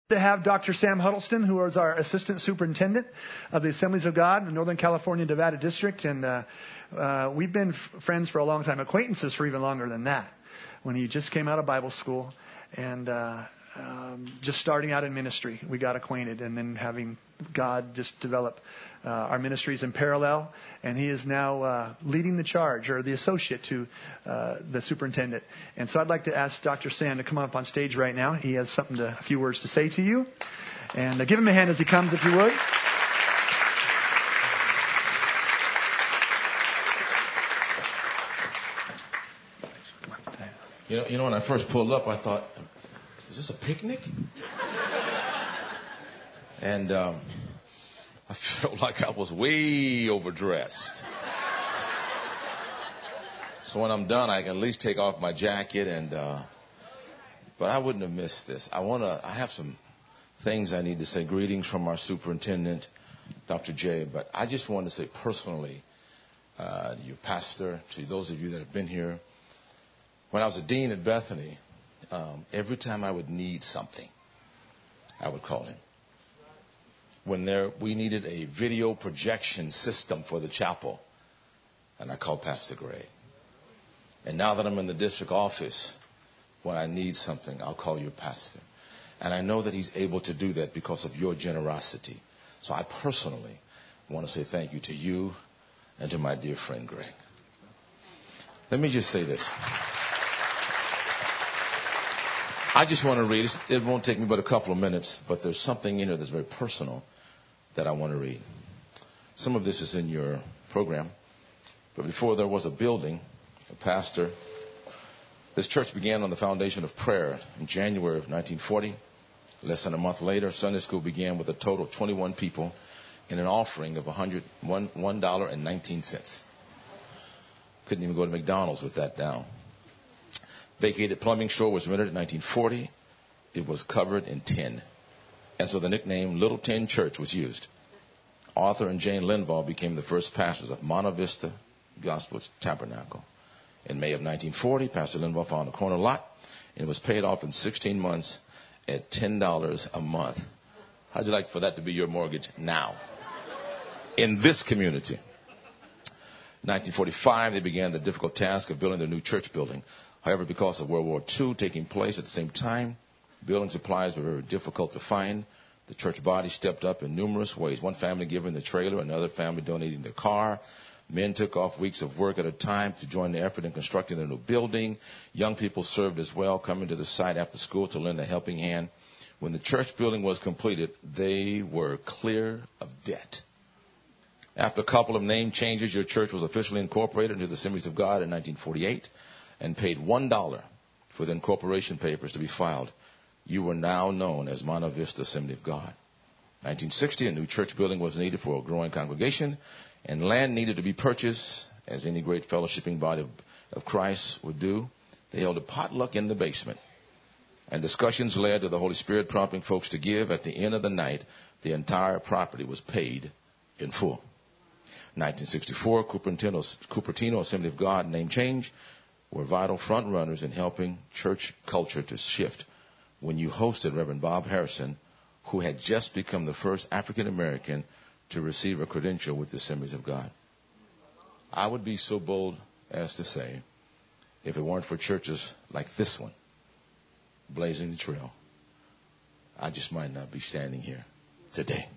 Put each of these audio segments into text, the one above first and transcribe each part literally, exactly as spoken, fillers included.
To have Doctor Sam Huddleston, who is our Assistant Superintendent of the Assemblies of God in the Northern California Nevada District. And uh, uh, we've been f- friends for a long time, acquaintances for even longer than that. When he just came out of Bible school and uh, um, just starting out in ministry, we got acquainted, and then having God just develop uh, our ministries in parallel. And he is now uh, leading the charge, or the associate to uh, the superintendent. And so I'd like to ask Doctor Sam to come up on stage right now. He has something to, a few words to say to you. And uh, give him a hand as he comes, if you would. You know, you know, when I first pulled up, I thought, is this a picnic? And um, I felt like I was way overdressed. So when I'm done, I can at least take off my jacket. And uh, but I wouldn't have missed this. I want to. I have some things I need to say. Greetings from our superintendent, Doctor J. But I just want to say personally, uh, to you, Pastor, to those of you that have been here. When I was a dean at Bethany, um, every time I would need something, I would call him. When there, we needed a video projection system for the chapel, and I called Pastor Gray. And now that I'm in the district office, when I need something, I'll call you, Pastor. And I know that he's able to do that because of your generosity. So I personally want to say thank you to you and to my dear friend Greg. Let me just say this. I just want to read. It won't take me but a couple of minutes, but there's something in here that's very personal that I want to read. Some of this is in your program. But before there was a building, a pastor, this church began on the foundation of prayer in January of nineteen forty. Less than a month later, Sunday school began with a total of twenty-one people and an offering of one dollar and nineteen cents. Couldn't even go to McDonald's with that down. Vacated plumbing store was rented in nineteen forty. It was covered in tin. And so the nickname Little Tin Church was used. Arthur and Jane Linval became the first pastors of Monte Vista Gospel Tabernacle. In May of nineteen forty, Pastor Linval found a corner lot, and it was paid off in sixteen months at ten dollars a month. How'd you like for that to be your mortgage now? In this community. In nineteen forty-five, they began the difficult task of building their new church building. However, because of World War Two taking place at the same time, building supplies were very difficult to find. The church body stepped up in numerous ways. One family giving the trailer, another family donating their car. Men took off weeks of work at a time to join the effort in constructing their new building. Young people served as well, coming to the site after school to lend a helping hand. When the church building was completed, they were clear of debt. After a couple of name changes, your church was officially incorporated into the Assemblies of God in nineteen forty-eight and paid one dollar for the incorporation papers to be filed. You were now known as Monte Vista Assembly of God. nineteen sixty, a new church building was needed for a growing congregation, and land needed to be purchased, as any great fellowshipping body of, of Christ would do. They held a potluck in the basement, and discussions led to the Holy Spirit prompting folks to give. At the end of the night, the entire property was paid in full. nineteen sixty-four, Cupertino, Cupertino Assembly of God name change were vital front runners in helping church culture to shift when you hosted Reverend Bob Harrison, who had just become the first African American to receive a credential with the Assemblies of God. I would be so bold as to say, if it weren't for churches like this one, blazing the trail, I just might not be standing here today.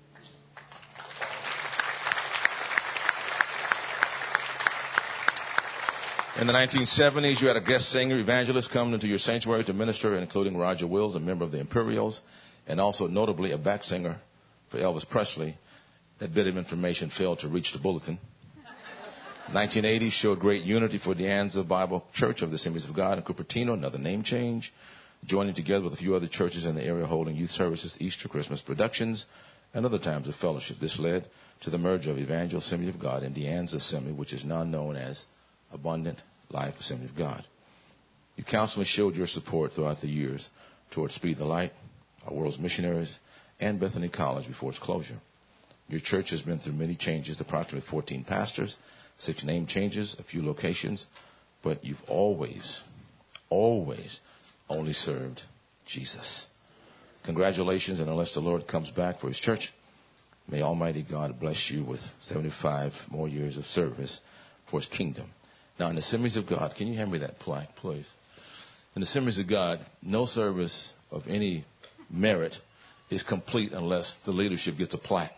In the nineteen seventies, you had a guest singer, evangelist, come into your sanctuary to minister, including Roger Wills, a member of the Imperials, and also notably a back singer for Elvis Presley. That bit of information failed to reach the bulletin. nineteen eighty showed great unity for De Anza Bible Church of the Assemblies of God in Cupertino, another name change, joining together with a few other churches in the area holding youth services, Easter, Christmas productions, and other times of fellowship. This led to the merger of Evangel Assembly of God and De Anza Assembly, which is now known as Abundant Life Assembly of God. You constantly showed your support throughout the years towards Speed the Light, our world's missionaries, and Bethany College before its closure. Your church has been through many changes, approximately fourteen pastors, six name changes, a few locations, but you've always, always only served Jesus. congratulations, and unless the Lord comes back for his church, may Almighty God bless you with seventy-five more years of service for his kingdom. Now, in the Assemblies of God, can you hand me that plaque, please? In the Assemblies of God, no service of any merit is complete unless the leadership gets a plaque.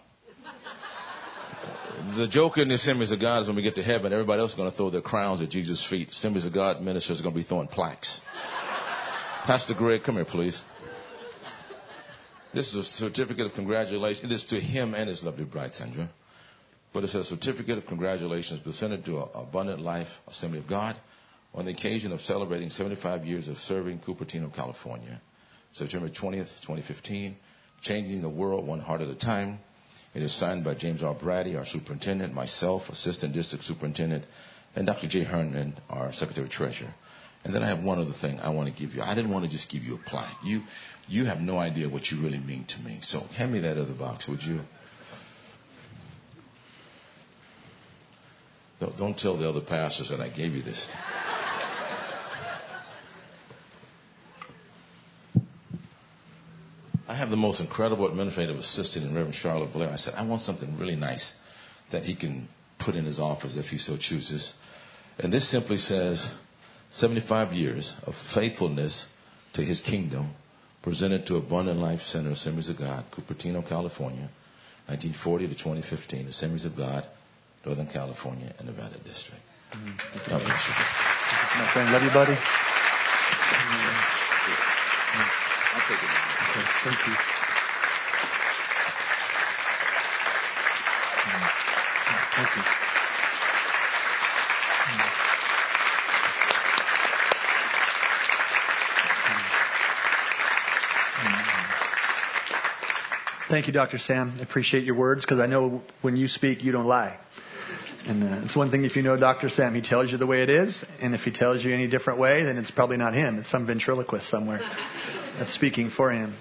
The joke in the Assemblies of God is when we get to heaven, everybody else is going to throw their crowns at Jesus' feet. Assemblies of God ministers are going to be throwing plaques. Pastor Greg, come here, please. This is a certificate of congratulations. It is to him and his lovely bride, Sandra. But it's a certificate of congratulations presented to Abundant Life Assembly of God on the occasion of celebrating seventy-five years of serving Cupertino, California. September twentieth, twenty fifteen, changing the world one heart at a time. It is signed by James R. Brady, our superintendent, myself, assistant district superintendent, and Doctor J. Herndon, our secretary treasurer. And then I have one other thing I want to give you. I didn't want to just give you a plaque. You, you have no idea what you really mean to me. So hand me that other box, would you? Don't, don't tell the other pastors that I gave you this. I have the most incredible administrative assistant in Reverend Charlotte Blair. I said, I want something really nice that he can put in his office if he so chooses. And this simply says, seventy-five years of faithfulness to his kingdom, presented to Abundant Life Center, Assemblies of God, Cupertino, California, nineteen forty to twenty fifteen, Assemblies of God, Northern California and Nevada District. Mm-hmm. God bless you. My friend, love you, buddy. I'll take it. Okay, thank you. Thank you. Thank you, Doctor Sam. I appreciate your words because I know when you speak, you don't lie. And uh, it's one thing if you know Doctor Sam, he tells you the way it is. And if he tells you any different way, then it's probably not him. It's some ventriloquist somewhere that's speaking for him.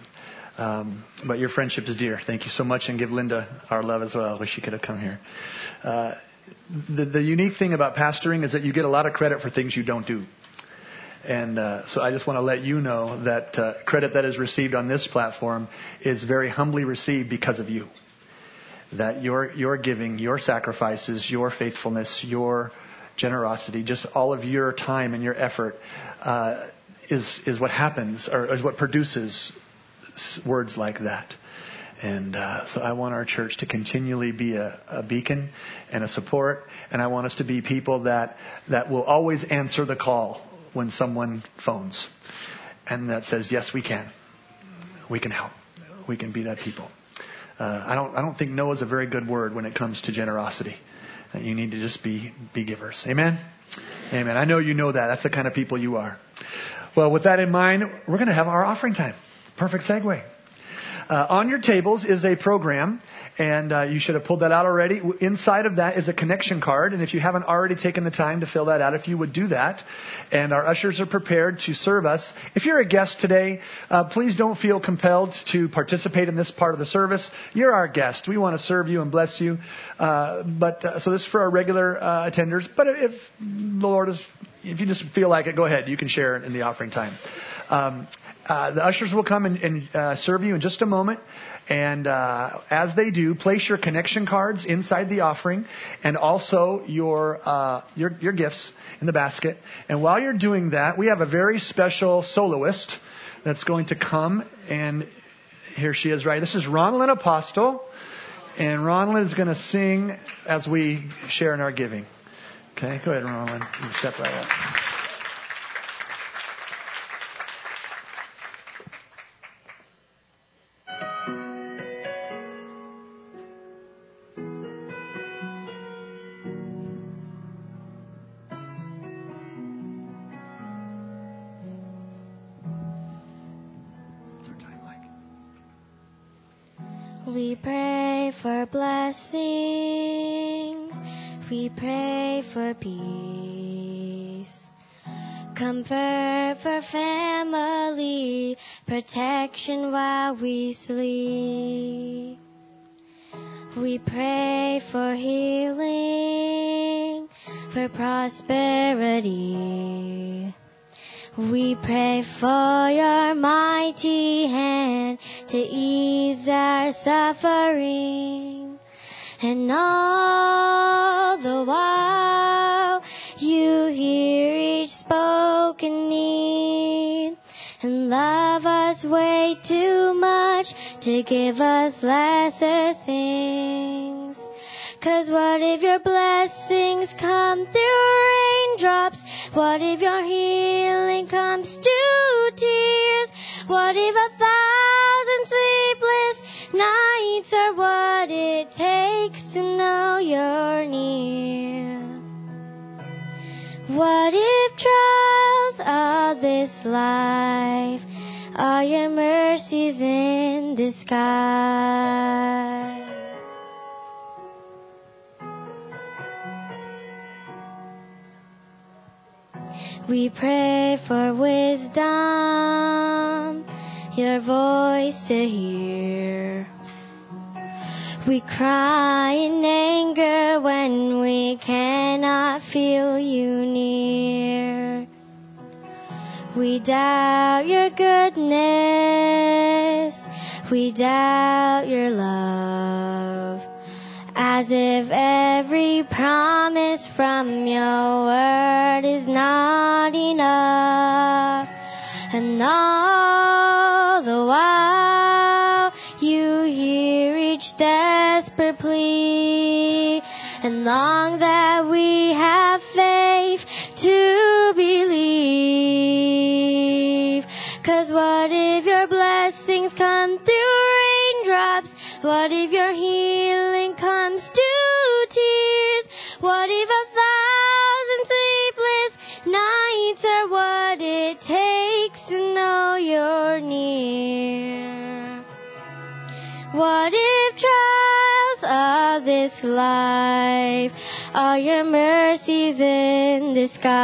Um, but your friendship is dear. Thank you so much. And give Linda our love as well. I wish she could have come here. Uh, the, the unique thing about pastoring is that you get a lot of credit for things you don't do. And uh, so I just want to let you know that uh, credit that is received on this platform is very humbly received because of you. That your your giving, your sacrifices, your faithfulness, your generosity, just all of your time and your effort uh, is is what happens or is what produces words like that. And uh, so I want our church to continually be a, a beacon and a support. And I want us to be people that that will always answer the call when someone phones and that says, yes, we can. We can help. We can be that people. Uh, I don't I don't think no is a very good word when it comes to generosity. Uh, you need to just be, be givers. Amen? Amen. I know you know that. That's the kind of people you are. Well, with that in mind, we're going to have our offering time. Perfect segue. Uh, on your tables is a program, and uh, you should have pulled that out already. Inside of that is a connection card, and if you haven't already taken the time to fill that out, if you would do that. And our ushers are prepared to serve us. If you're a guest today, uh, please don't feel compelled to participate in this part of the service. You're our guest. We want to serve you and bless you. Uh, but uh, so this is for our regular uh, attenders. But if the Lord is, if you just feel like it, go ahead. You can share in the offering time. Um, Uh, the ushers will come and, and uh, serve you in just a moment. And uh, as they do, place your connection cards inside the offering and also your, uh, your your gifts in the basket. And while you're doing that, we have a very special soloist that's going to come. And here she is, right? This is Ronalyn Apostle. And Ronalyn is going to sing as we share in our giving. Okay, go ahead, Ronalyn. You can step right up. We pray for blessings, we pray for peace, comfort for family, protection while we sleep. We pray for healing, for prosperity. We pray for your mighty hand to ease our suffering. And all the while you hear each spoken need and love us way too much to give us lesser things. 'Cause what if your blessings come through raindrops? What if your healing comes to tears? What if a thousand sleepless nights are what it takes to know you're near? What if trials of this life are your mercies in disguise? We pray for wisdom, your voice to hear. We cry in anger when we cannot feel you near. We doubt your goodness, we doubt your love, as if every promise from your word is not enough. And all the while you hear each desperate plea and long that we have faith to believe. 'Cause what if your blessings come through raindrops? What if your healing comes to tears? What if a thousand sleepless nights are what it takes to know you're near? What if trials of this life are your mercies in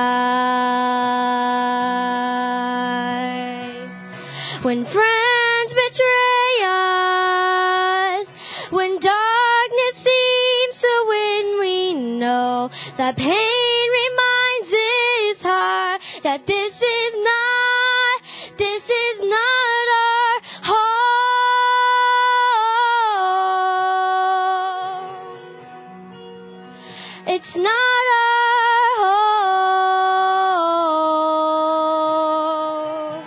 disguise? When friends betray us, when darkness seems to win, we know that pain reminds this heart that this is not, this is not our home. It's not our home.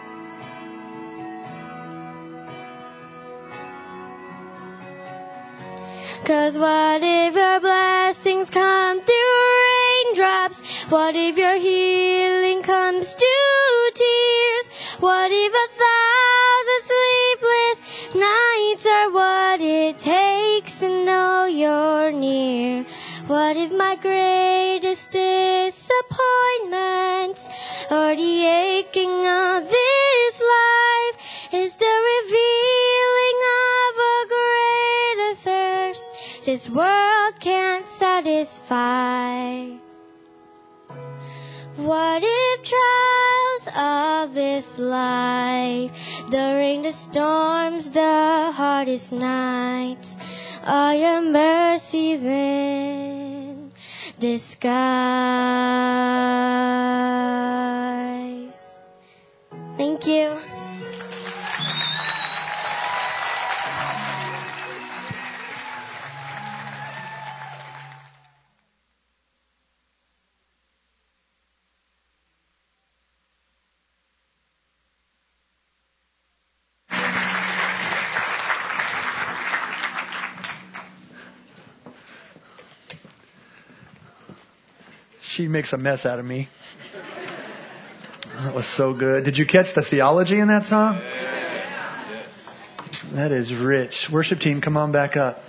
'Cause what if your blessings come through raindrops? What if your healing comes to tears? What if a thousand sleepless nights are what it takes to know you're near? What if my greatest disappointment or the aching of this life is the revealing of a greater thirst this world can't satisfy? What if trials of this life, during the storms, the hardest nights, are your mercies in disguise? Thank you. She makes a mess out of me. That was so good. Did you catch the theology in that song? Yes. That is rich. Worship team, come on back up.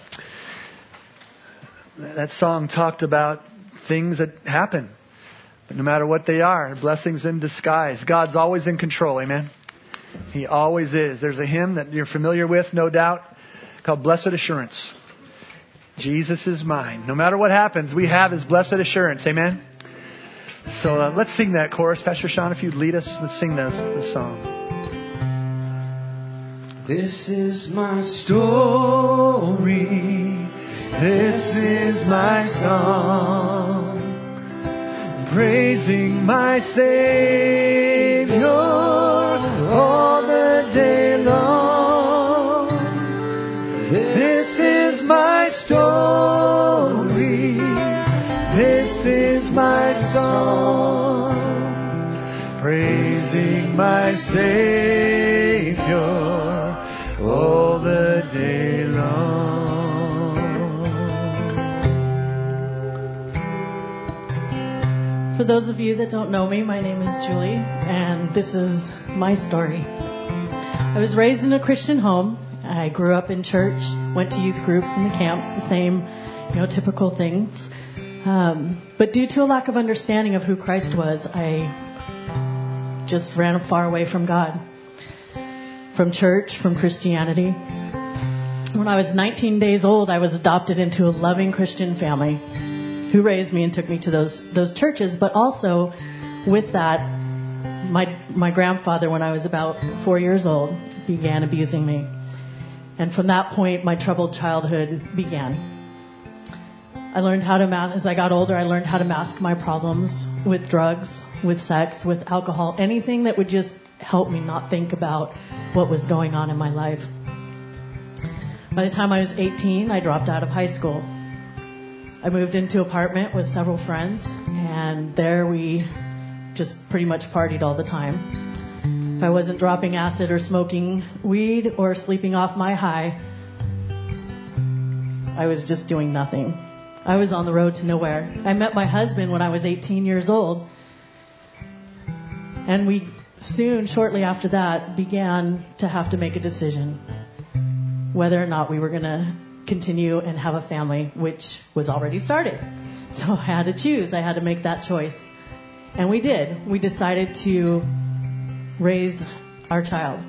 That song talked about things that happen, but no matter what they are, blessings in disguise. God's always in control, amen? He always is. There's a hymn that you're familiar with, no doubt, called Blessed Assurance. Jesus is mine. No matter what happens, we have His blessed assurance, amen? So uh, let's sing that chorus. Pastor Sean, if you'd lead us, let's sing this, this song. This is my story. This is my song. Praising my Savior all the day long. This is my story. This is my song, praising my Savior all the day long. For those of you that don't know me, my name is Julie, and this is my story. I was raised in a Christian home. I grew up in church, went to youth groups and the camps, the same, you know, typical things. Um, but due to a lack of understanding of who Christ was, I just ran far away from God, from church, from Christianity. When I was nineteen days old, I was adopted into a loving Christian family who raised me and took me to those those churches. But also, with that, my my grandfather, when I was about four years old, began abusing me. And from that point, my troubled childhood began. I learned how to, ma- as I got older, I learned how to mask my problems with drugs, with sex, with alcohol, anything that would just help me not think about what was going on in my life. By the time I was eighteen, I dropped out of high school. I moved into an apartment with several friends, and there we just pretty much partied all the time. If I wasn't dropping acid or smoking weed or sleeping off my high, I was just doing nothing. I was on the road to nowhere. I met my husband when I was eighteen years old, and we soon, shortly after that, began to have to make a decision whether or not we were going to continue and have a family, which was already started. So I had to choose. I had to make that choice. And we did. We decided to raise our child.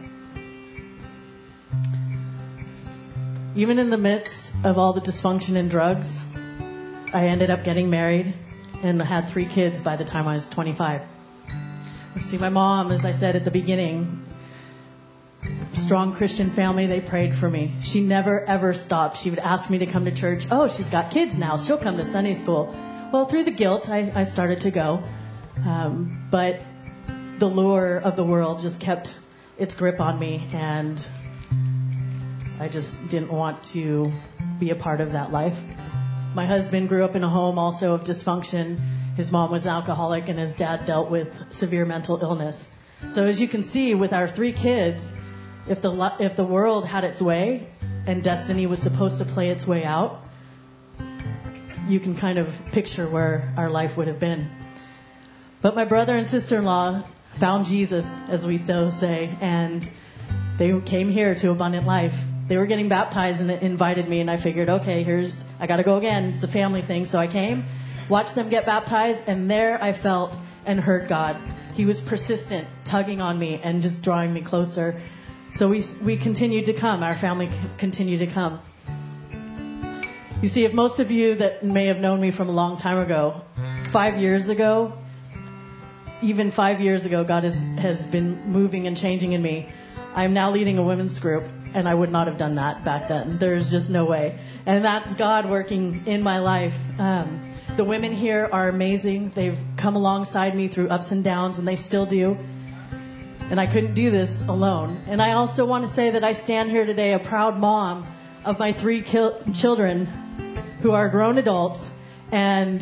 Even in the midst of all the dysfunction and drugs, I ended up getting married and had three kids by the time I was twenty-five. See, my mom, as I said at the beginning, strong Christian family, they prayed for me. She never, ever stopped. She would ask me to come to church. Oh, she's got kids now. She'll come to Sunday school. Well, through the guilt, I, I started to go. Um, but the lure of the world just kept its grip on me, and I just didn't want to be a part of that life. My husband grew up in a home also of dysfunction. His mom was an alcoholic, and his dad dealt with severe mental illness. So as you can see, with our three kids, if the if the world had its way and destiny was supposed to play its way out, you can kind of picture where our life would have been. But my brother and sister-in-law found Jesus, as we so say, and they came here to Abundant Life. They were getting baptized and invited me, and I figured, okay, here's I got to go again. It's a family thing. So I came, watched them get baptized, and there I felt and heard God. He was persistent, tugging on me and just drawing me closer. So we we continued to come. Our family c- continued to come. You see, if most of you that may have known me from a long time ago, five years ago, even five years ago, God has, has been moving and changing in me. I'm now leading a women's group, and I would not have done that back then. There's just no way. And that's God working in my life. Um, the women here are amazing. They've come alongside me through ups and downs, and they still do. And I couldn't do this alone. And I also want to say that I stand here today a proud mom of my three kil- children who are grown adults and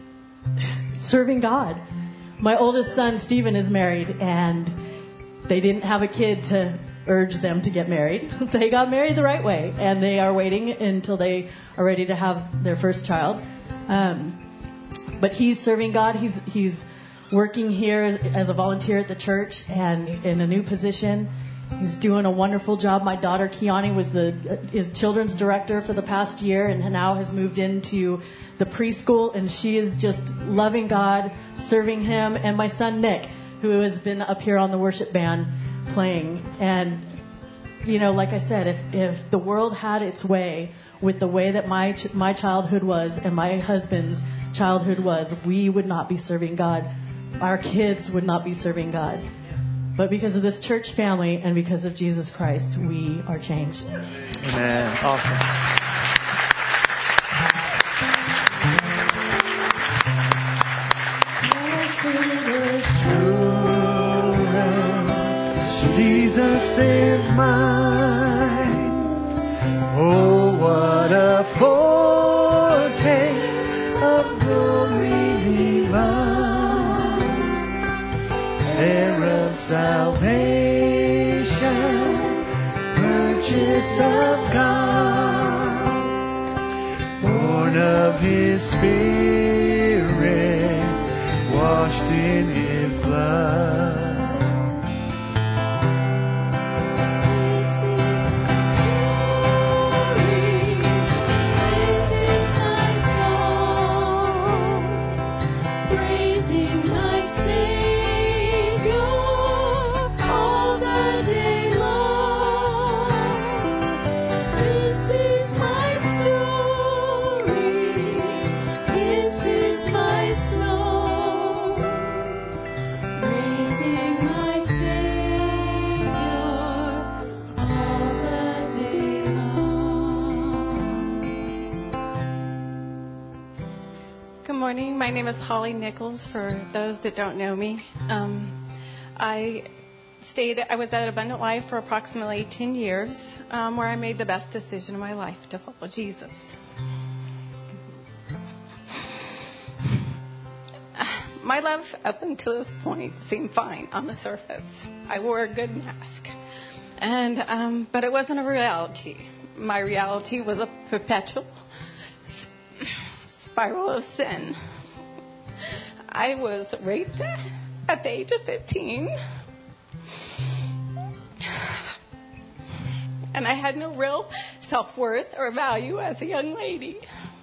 serving God. My oldest son, Stephen, is married, and they didn't have a kid to urge them to get married. They got married the right way, and they are waiting until they are ready to have their first child. Um, but he's serving God. He's he's working here as, as a volunteer at the church and in a new position. He's doing a wonderful job. My daughter, Kiani, was the is children's director for the past year and now has moved into the preschool, and she is just loving God, serving Him. And my son, Nick, who has been up here on the worship band playing. And, you know, like I said, if, if the world had its way with the way that my ch- my childhood was and my husband's childhood was, we would not be serving God. Our kids would not be serving God. But because of this church family and because of Jesus Christ, we are changed. Amen. Awesome. Jesus is mine. Oh, righteous of God, born of His Spirit, washed in His blood. My name is Holly Nichols, for those that don't know me. Um, I stayed, I was at Abundant Life for approximately ten years, um, where I made the best decision of my life to follow Jesus. My life up until this point seemed fine on the surface. I wore a good mask, and um, but it wasn't a reality. My reality was a perpetual spiral of sin. I was raped at the age of fifteen, and I had no real self-worth or value as a young lady.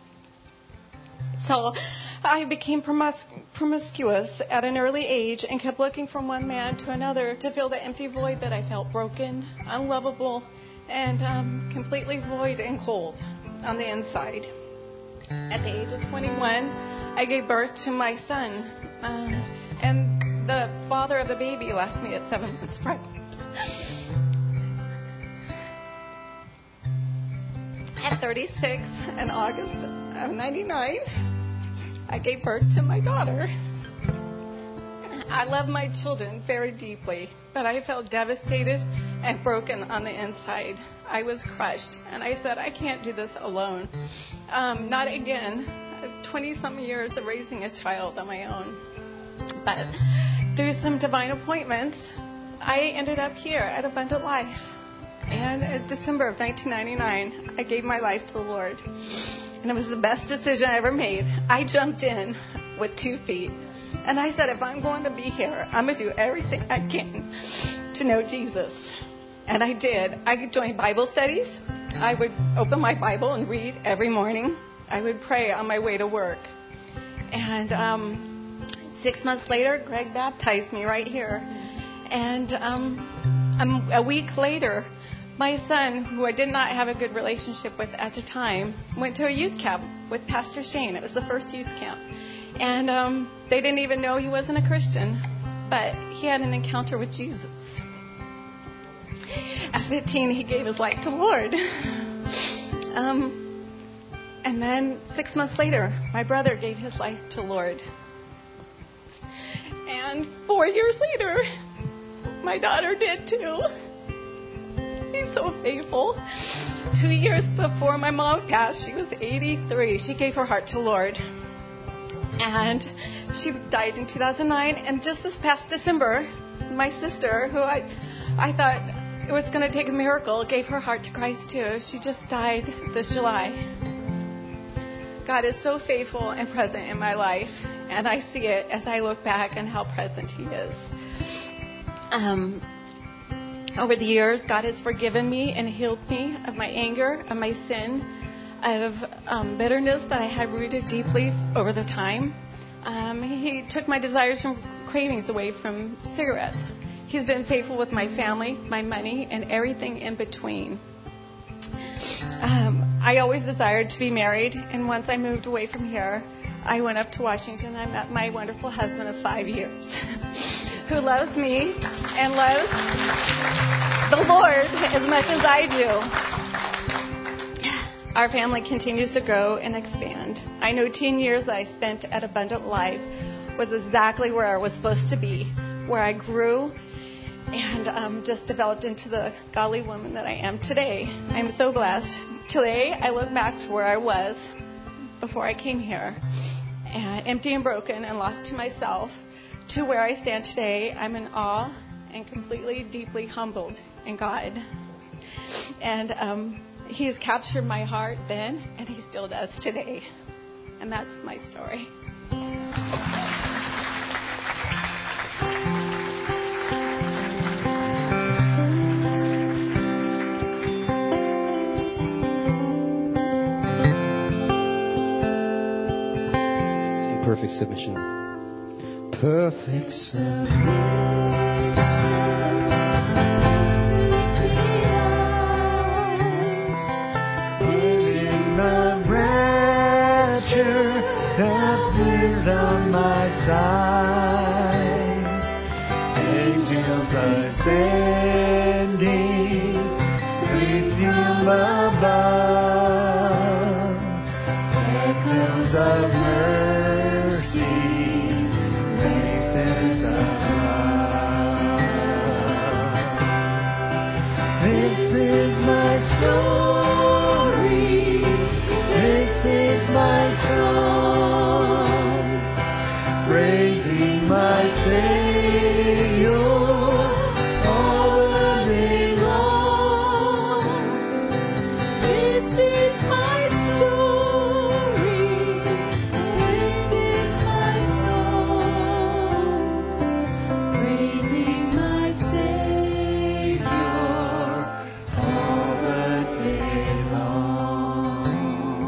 So I became promis- promiscuous at an early age and kept looking from one man to another to fill the empty void that I felt broken, unlovable, and um, completely void and cold on the inside. At the age of twenty-one, I gave birth to my son, um, and the father of the baby left me at seven months pregnant. At thirty-six, in August of ninety-nine, I gave birth to my daughter. I love my children very deeply, but I felt devastated and broken on the inside. I was crushed, and I said, I can't do this alone. Um, not again. twenty-some years of raising a child on my own. But through some divine appointments, I ended up here at Abundant Life. And in December of nineteen ninety-nine, I gave my life to the Lord. And it was the best decision I ever made. I jumped in with two feet. And I said, if I'm going to be here, I'm going to do everything I can to know Jesus. And I did. I joined Bible studies. I would open my Bible and read every morning. I would pray on my way to work. And um, six months later, Greg baptized me right here. And um, um, a week later, my son, who I did not have a good relationship with at the time, went to a youth camp with Pastor Shane. It was the first youth camp. And um, they didn't even know he wasn't a Christian. But he had an encounter with Jesus. At fifteen, he gave his life to the Lord. Um... And then six months later, my brother gave his life to the Lord. And four years later, my daughter did too. He's so faithful. Two years before my mom passed, she was eighty-three. She gave her heart to the Lord. And she died in two thousand nine. And just this past December, my sister, who I, I thought it was going to take a miracle, gave her heart to Christ too. She just died this July. God is so faithful and present in my life, and I see it as I look back on how present He is. Um, over the years, God has forgiven me and healed me of my anger, of my sin, of um, bitterness that I had rooted deeply over the time. Um, he took my desires and cravings away from cigarettes. He's been faithful with my family, my money, and everything in between. Um, I always desired to be married, and once I moved away from here, I went up to Washington. I met my wonderful husband of five years who loves me and loves the Lord as much as I do. Our family continues to grow and expand. I know ten years that I spent at Abundant Life was exactly where I was supposed to be, where I grew and um, just developed into the godly woman that I am today. I'm so blessed. Today, I look back to where I was before I came here, and empty and broken and lost to myself, to where I stand today. I'm in awe and completely, deeply humbled in God. And um, he has captured my heart then, and he still does today. And that's my story. Perfect submission. Perfect submission. On my side, angels ascending, perfume above, echoes of mercy, voices of love. This is my story, this is my song, praising my Savior all the day long. This is my story, this is my song, praising my Savior all the day long.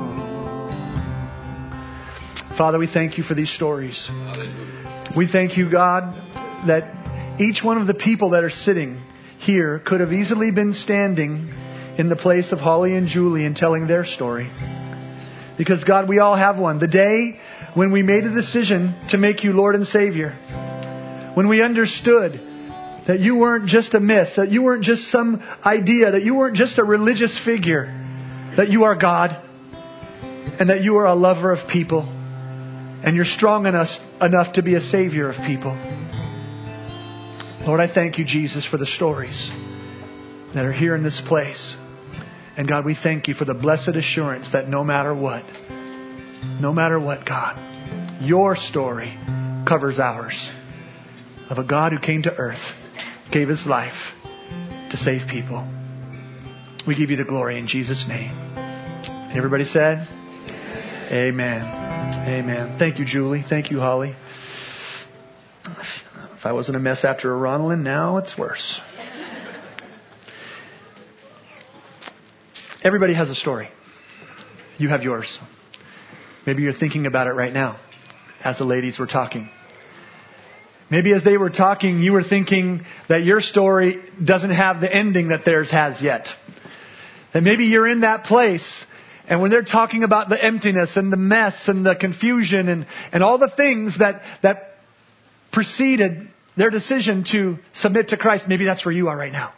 Father, we thank you for these stories. We thank you, God, that each one of the people that are sitting here could have easily been standing in the place of Holly and Julie and telling their story. Because, God, we all have one. The day when we made a decision to make you Lord and Savior, when we understood that you weren't just a myth, that you weren't just some idea, that you weren't just a religious figure, that you are God, and that you are a lover of people. And you're strong in us enough to be a Savior of people. Lord, I thank you, Jesus, for the stories that are here in this place. And God, we thank you for the blessed assurance that no matter what, no matter what, God, your story covers ours. Of a God who came to earth, gave His life to save people. We give you the glory in Jesus' name. Everybody said? Amen. Amen. Thank you, Julie. Thank you, Holly. If I wasn't a mess after a Ronalyn, now it's worse. Everybody has a story. You have yours. Maybe you're thinking about it right now as the ladies were talking. Maybe as they were talking, you were thinking that your story doesn't have the ending that theirs has yet. And maybe you're in that place. And when they're talking about the emptiness and the mess and the confusion and, and all the things that, that preceded their decision to submit to Christ, maybe that's where you are right now.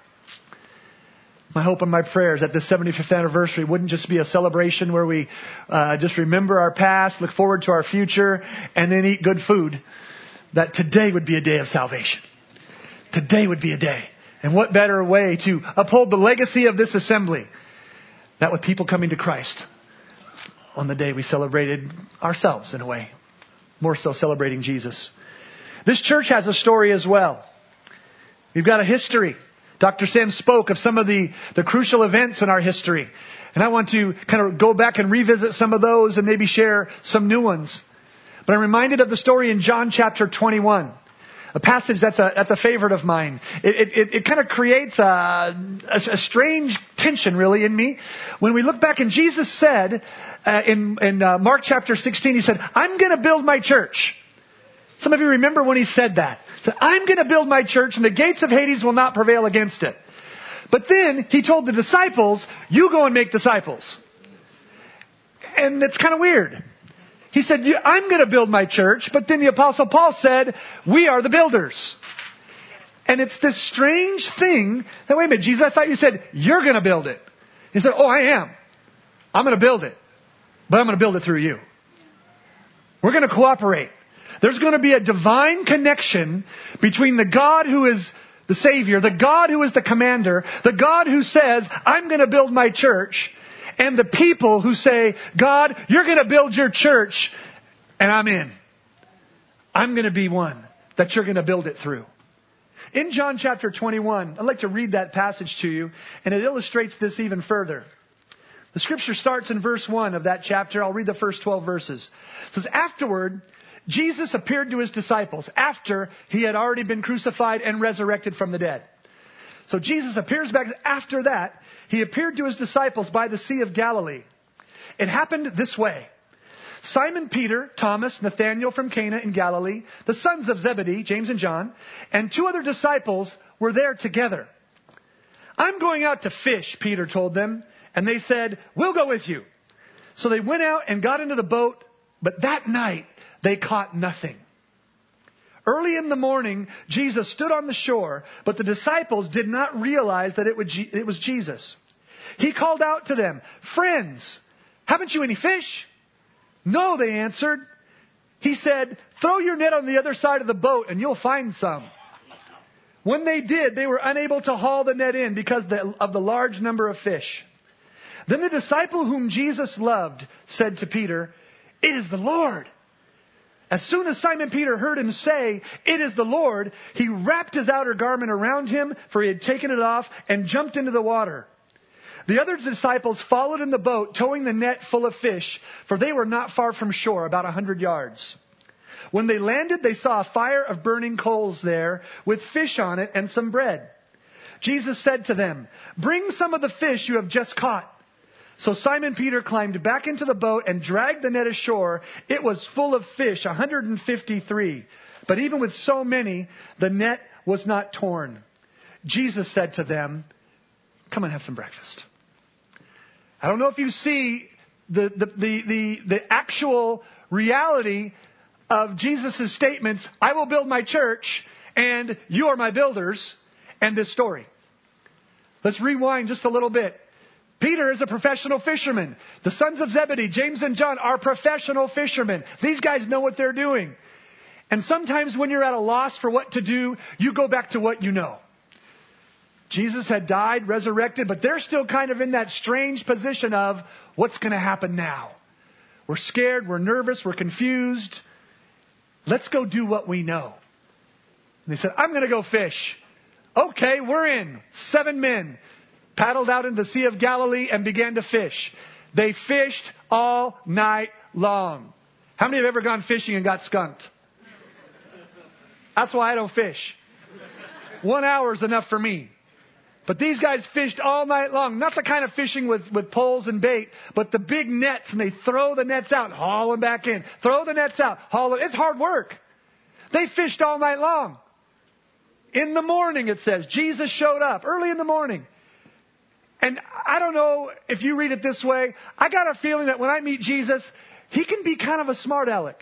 My hope and my prayer is that this seventy-fifth anniversary wouldn't just be a celebration where we uh, just remember our past, look forward to our future, and then eat good food. That today would be a day of salvation. Today would be a day. And what better way to uphold the legacy of this assembly that with people coming to Christ on the day we celebrated ourselves in a way. More so celebrating Jesus. This church has a story as well. We've got a history. Doctor Sam spoke of some of the, the crucial events in our history. And I want to kind of go back and revisit some of those and maybe share some new ones. But I'm reminded of the story in John chapter twenty-one. A passage that's a that's a favorite of mine. It it, it kind of creates a, a, a strange tension, really, in me. When we look back, and Jesus said uh, in in uh, Mark chapter sixteen, He said, "I'm going to build my church." Some of you remember when He said that. He said, "I'm going to build my church, and the gates of Hades will not prevail against it." But then He told the disciples, "You go and make disciples." And it's kind of weird. He said, "I'm going to build my church," but then the Apostle Paul said, "We are the builders." And it's this strange thing that, wait a minute, Jesus, I thought you said, "You're going to build it." He said, "Oh, I am. I'm going to build it, but I'm going to build it through you." We're going to cooperate. There's going to be a divine connection between the God who is the Savior, the God who is the commander, the God who says, "I'm going to build my church," and the people who say, "God, you're going to build your church, and I'm in. I'm going to be one that you're going to build it through." In John chapter twenty-one, I'd like to read that passage to you, and it illustrates this even further. The scripture starts in verse one of that chapter. I'll read the first twelve verses. It says, afterward, Jesus appeared to his disciples after he had already been crucified and resurrected from the dead. So Jesus appears back. After that, he appeared to his disciples by the Sea of Galilee. It happened this way. Simon Peter, Thomas, Nathanael from Cana in Galilee, the sons of Zebedee, James and John, and two other disciples were there together. I'm going out to fish, Peter told them, and they said, we'll go with you. So they went out and got into the boat, but that night they caught nothing. Early in the morning, Jesus stood on the shore, but the disciples did not realize that it was Jesus. He called out to them, friends, haven't you any fish? No, they answered. He said, throw your net on the other side of the boat and you'll find some. When they did, they were unable to haul the net in because of the large number of fish. Then the disciple whom Jesus loved said to Peter, it is the Lord. As soon as Simon Peter heard him say, it is the Lord, he wrapped his outer garment around him, for he had taken it off, and jumped into the water. The other disciples followed in the boat, towing the net full of fish, for they were not far from shore, about a hundred yards. When they landed, they saw a fire of burning coals there, with fish on it and some bread. Jesus said to them, bring some of the fish you have just caught. So Simon Peter climbed back into the boat and dragged the net ashore. It was full of fish, one hundred fifty-three. But even with so many, the net was not torn. Jesus said to them, come and have some breakfast. I don't know if you see the, the, the, the, the actual reality of Jesus' statements, I will build my church and you are my builders, and this story. Let's rewind just a little bit. Peter is a professional fisherman. The sons of Zebedee, James and John, are professional fishermen. These guys know what they're doing. And sometimes when you're at a loss for what to do, you go back to what you know. Jesus had died, resurrected, but they're still kind of in that strange position of what's going to happen now. We're scared, we're nervous, we're confused. Let's go do what we know. And they said, I'm going to go fish. Okay, we're in. Seven men paddled out into the Sea of Galilee and began to fish. They fished all night long. How many have ever gone fishing and got skunked? That's why I don't fish. One hour is enough for me. But these guys fished all night long. Not the kind of fishing with, with poles and bait, but the big nets. And they throw the nets out, haul them back in. Throw the nets out, haul it. It's hard work. They fished all night long. In the morning, it says, Jesus showed up early in the morning. And I don't know if you read it this way. I got a feeling that when I meet Jesus, he can be kind of a smart aleck.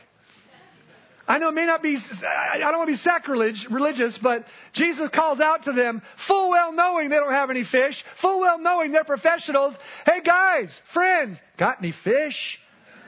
I know it may not be, I don't want to be sacrilege, religious, but Jesus calls out to them, full well knowing they don't have any fish, full well knowing they're professionals. Hey guys, friends, got any fish?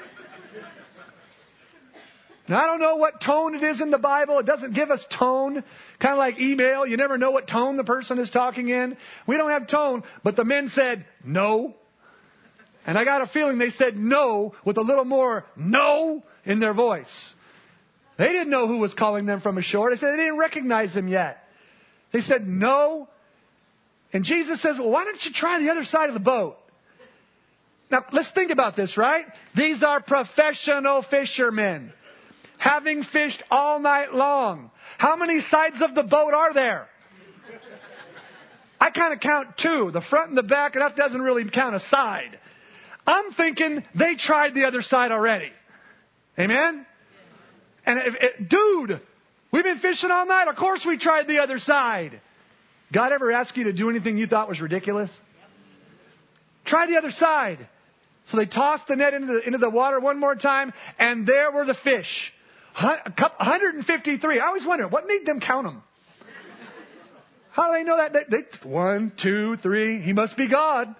Now I don't know what tone it is in the Bible. It doesn't give us tone. Kind of like email. You never know what tone the person is talking in. We don't have tone, but the men said no. And I got a feeling they said no with a little more no in their voice. They didn't know who was calling them from ashore. They said they didn't recognize him yet. They said no. And Jesus says, well, why don't you try the other side of the boat? Now, let's think about this, right? These are professional fishermen, having fished all night long. How many sides of the boat are there? I kind of count two, the front and the back, and that doesn't really count a side. I'm thinking they tried the other side already. Amen? And if, if, dude, we've been fishing all night. Of course we tried the other side. God ever ask you to do anything you thought was ridiculous? Try the other side. So they tossed the net into the, into the water one more time, and there were the fish. one hundred fifty-three. I always wonder, what made them count them? How do they know that? They, they, one, two, three. He must be God.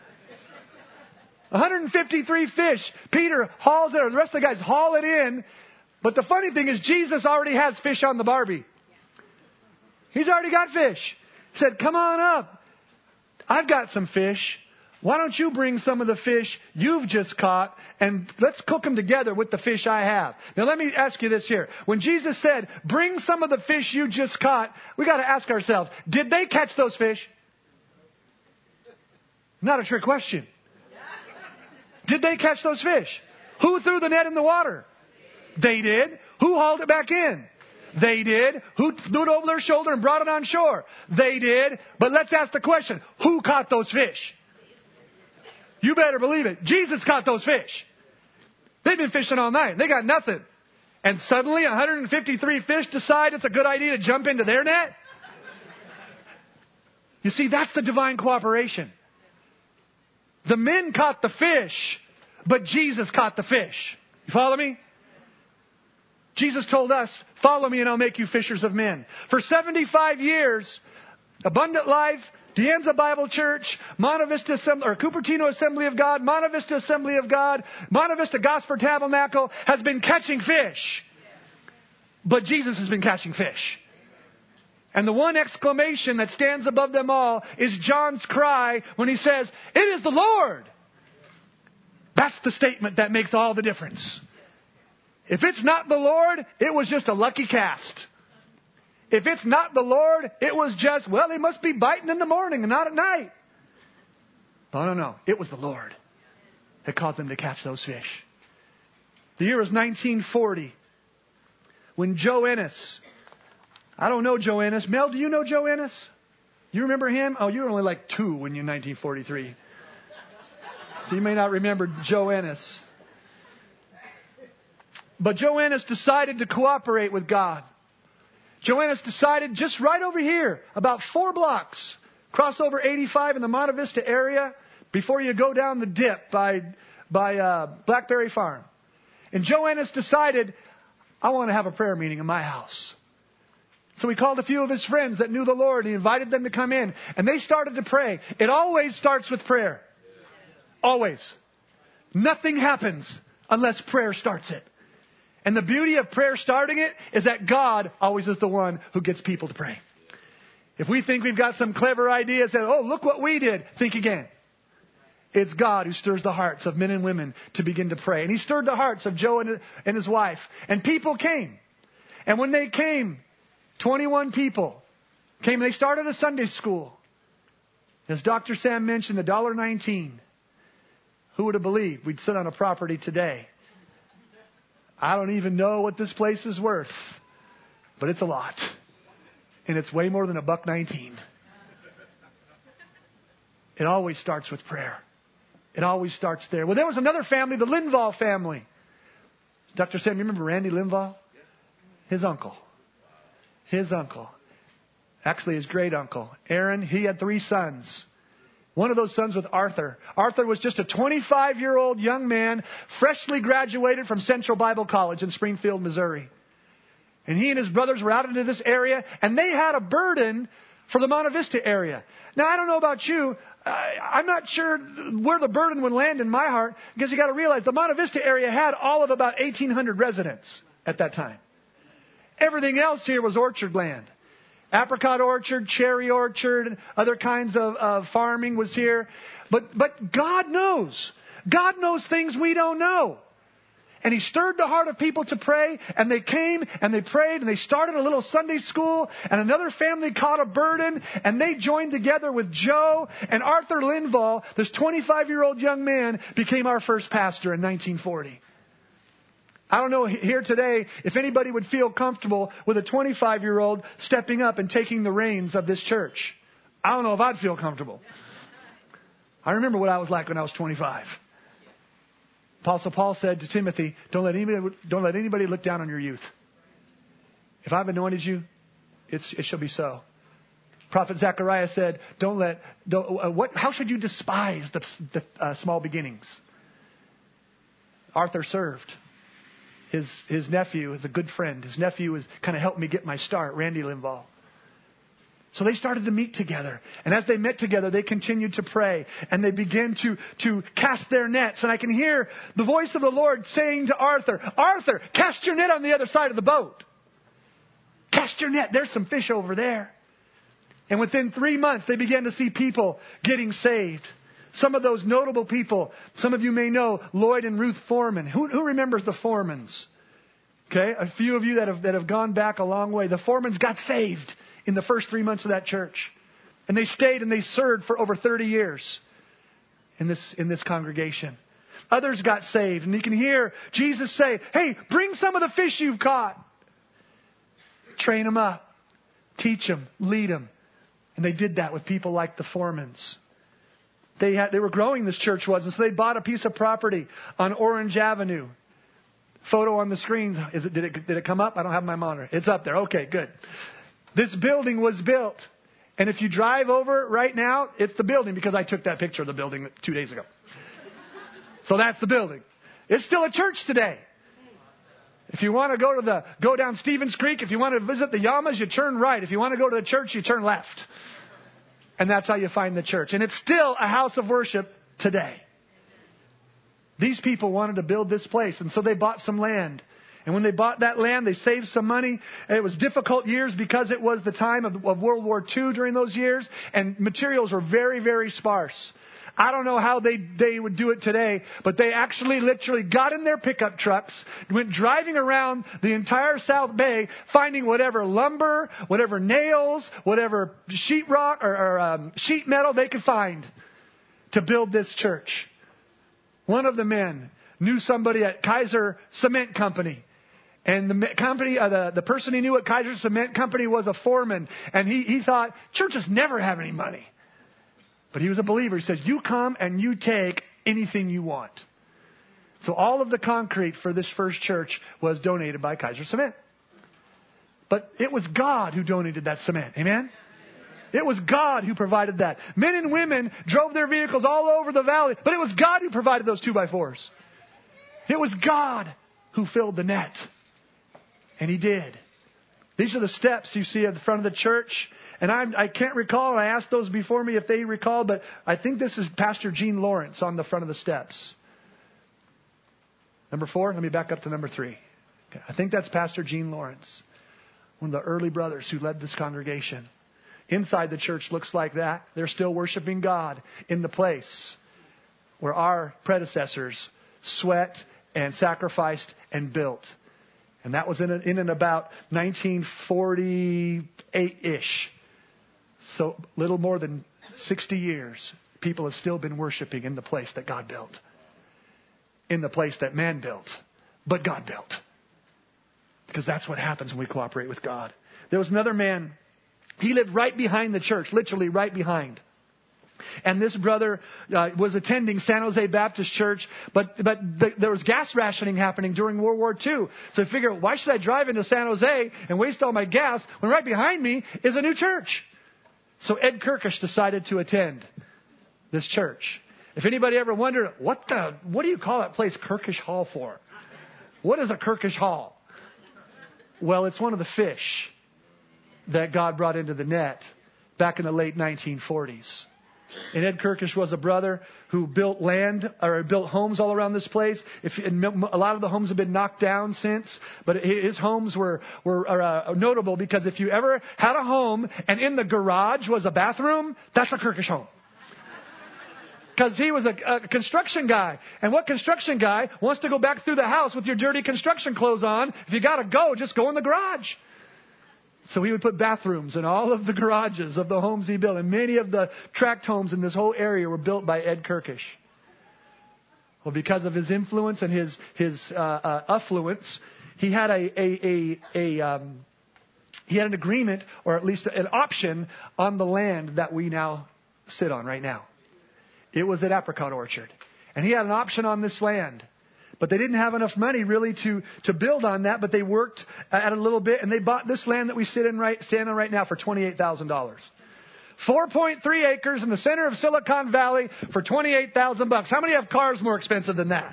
one hundred fifty-three fish. Peter hauls it, or the rest of the guys haul it in. But the funny thing is, Jesus already has fish on the barbie. He's already got fish. He said, come on up. I've got some fish. Why don't you bring some of the fish you've just caught and let's cook them together with the fish I have. Now let me ask you this here. When Jesus said, bring some of the fish you just caught, we got to ask ourselves, did they catch those fish? Not a trick question. Did they catch those fish? Who threw the net in the water? They did. Who hauled it back in? They did. Who threw it over their shoulder and brought it on shore? They did. But let's ask the question, who caught those fish? You better believe it. Jesus caught those fish. They've been fishing all night. They got nothing. And suddenly one hundred fifty-three fish decide it's a good idea to jump into their net? You see, that's the divine cooperation. The men caught the fish, but Jesus caught the fish. You follow me? Jesus told us, follow me and I'll make you fishers of men. For seventy-five years, Abundant Life, De Anza Bible Church, Monte Vista Assembly, or Cupertino Assembly of God, Monte Vista Assembly of God, Monte Vista Gospel Tabernacle has been catching fish. But Jesus has been catching fish. And the one exclamation that stands above them all is John's cry when he says, it is the Lord. That's the statement that makes all the difference. If it's not the Lord, it was just a lucky cast. If it's not the Lord, it was just, well, they must be biting in the morning and not at night. No, no, no. It was the Lord that caused them to catch those fish. The year was nineteen forty when Joe Ennis, I don't know Joe Ennis. Mel, do you know Joe Ennis? You remember him? Oh, you were only like two when you were nineteen forty-three. So you may not remember Joe Ennis. But Joe Ennis decided to cooperate with God. Joe Ennis decided just right over here, about four blocks, cross over eighty-five in the Monte Vista area before you go down the dip by, by uh, Blackberry Farm. And Joe Ennis decided, I want to have a prayer meeting in my house. So he called a few of his friends that knew the Lord. He invited them to come in. And they started to pray. It always starts with prayer. Always. Nothing happens unless prayer starts it. And the beauty of prayer starting it is that God always is the one who gets people to pray. If we think we've got some clever idea, say, oh, look what we did, think again. It's God who stirs the hearts of men and women to begin to pray. And He stirred the hearts of Joe and his wife. And people came. And when they came, twenty-one people came. They started a Sunday school. As Doctor Sam mentioned, one dollar nineteen. Who would have believed we'd sit on a property today? I don't even know what this place is worth, but it's a lot. And it's way more than a buck nineteen. It always starts with prayer. It always starts there. Well, there was another family, the Linval family. Doctor Sam, you remember Randy Linval? His uncle. His uncle. Actually, his great uncle. Aaron, he had three sons. One of those sons was Arthur. Arthur was just a twenty-five-year-old young man, freshly graduated from Central Bible College in Springfield, Missouri. And he and his brothers were out into this area, and they had a burden for the Monte Vista area. Now, I don't know about you. I, I'm not sure where the burden would land in my heart, because you got to realize the Monte Vista area had all of about eighteen hundred residents at that time. Everything else here was orchard land. Apricot orchard, cherry orchard, other kinds of, of farming was here. But, but God knows. God knows things we don't know. And He stirred the heart of people to pray, and they came and they prayed, and they started a little Sunday school, and another family caught a burden, and they joined together with Joe and Arthur Linval. This twenty-five-year-old young man became our first pastor in nineteen forty. I don't know here today if anybody would feel comfortable with a twenty-five-year-old stepping up and taking the reins of this church. I don't know if I'd feel comfortable. I remember what I was like when I was twenty-five. Apostle Paul said to Timothy, don't let anybody, don't let anybody look down on your youth. If I've anointed you, it's, it shall be so. Prophet Zechariah said, don't let, don't, uh, what, how should you despise the, the uh, small beginnings? Arthur served. His his nephew is a good friend. His nephew has kind of helped me get my start, Randy Linval. So they started to meet together. And as they met together, they continued to pray. And they began to, to cast their nets. And I can hear the voice of the Lord saying to Arthur, Arthur, cast your net on the other side of the boat. Cast your net. There's some fish over there. And within three months, they began to see people getting saved. Some of those notable people, some of you may know Lloyd and Ruth Foreman. Who, who remembers the Foremans? Okay, a few of you that have, that have gone back a long way. The Foremans got saved in the first three months of that church. And they stayed and they served for over thirty years in this, in this congregation. Others got saved. And you can hear Jesus say, hey, bring some of the fish you've caught. Train them up. Teach them. Lead them. And they did that with people like the Foremans. They had, they were growing, this church was, and so they bought a piece of property on Orange Avenue. Photo on the screen. Is it, did it, did it come up? I don't have my monitor. It's up there. Okay, good. This building was built. And if you drive over right now, it's the building, because I took that picture of the building two days ago. So that's the building. It's still a church today. If you want to go to the, go down Stevens Creek, if you want to visit the Yamas, you turn right. If you want to go to the church, you turn left. And that's how you find the church. And it's still a house of worship today. These people wanted to build this place, and so they bought some land. And when they bought that land, they saved some money. And it was difficult years because it was the time of, of World War Two during those years. And materials were very, very sparse. I don't know how they, they would do it today, but they actually literally got in their pickup trucks, went driving around the entire South Bay, finding whatever lumber, whatever nails, whatever sheetrock or, or um, sheet metal they could find to build this church. One of the men knew somebody at Kaiser Cement Company. And the company, uh, the, the person he knew at Kaiser Cement Company was a foreman. And he, he thought, churches never have any money. But he was a believer. He says, you come and you take anything you want. So all of the concrete for this first church was donated by Kaiser Cement. But it was God who donated that cement. Amen? It was God who provided that. Men and women drove their vehicles all over the valley. But it was God who provided those two by fours. It was God who filled the net. And He did. These are the steps you see at the front of the church. And I, I can't recall, and I asked those before me if they recall, but I think this is Pastor Gene Lawrence on the front of the steps. Number four, let me back up to number three. Okay, I think that's Pastor Gene Lawrence, one of the early brothers who led this congregation. Inside the church looks like that. They're still worshiping God in the place where our predecessors sweat and sacrificed and built. And that was in, a, in and about nineteen forty-eight-ish. So little more than sixty years, people have still been worshiping in the place that God built. In the place that man built, but God built. Because that's what happens when we cooperate with God. There was another man, he lived right behind the church, literally right behind. And this brother uh, was attending San Jose Baptist Church, but but the, there was gas rationing happening during World War Two. So I figured, why should I drive into San Jose and waste all my gas when right behind me is a new church? So Ed Kirkish decided to attend this church. If anybody ever wondered, what the, what do you call that place Kirkish Hall for? What is a Kirkish Hall? Well, it's one of the fish that God brought into the net back in the late nineteen forties. And Ed Kirkish was a brother who built land or built homes all around this place. If and a lot of the homes have been knocked down since, but his homes were were uh, notable because if you ever had a home and in the garage was a bathroom, that's a Kirkish home. Because he was a, a construction guy. And what construction guy wants to go back through the house with your dirty construction clothes on? If you got to go, just go in the garage. So he would put bathrooms in all of the garages of the homes he built. And many of the tract homes in this whole area were built by Ed Kirkish. Well, because of his influence and his his uh, uh, affluence, he had a a a, a um, he had an agreement, or at least an option, on the land that we now sit on right now. It was an apricot orchard, and he had an option on this land. But they didn't have enough money really to, to build on that, but they worked at a little bit, and they bought this land that we sit in right, stand on right now for twenty-eight thousand dollars. four point three acres in the center of Silicon Valley for twenty-eight thousand bucks. How many have cars more expensive than that?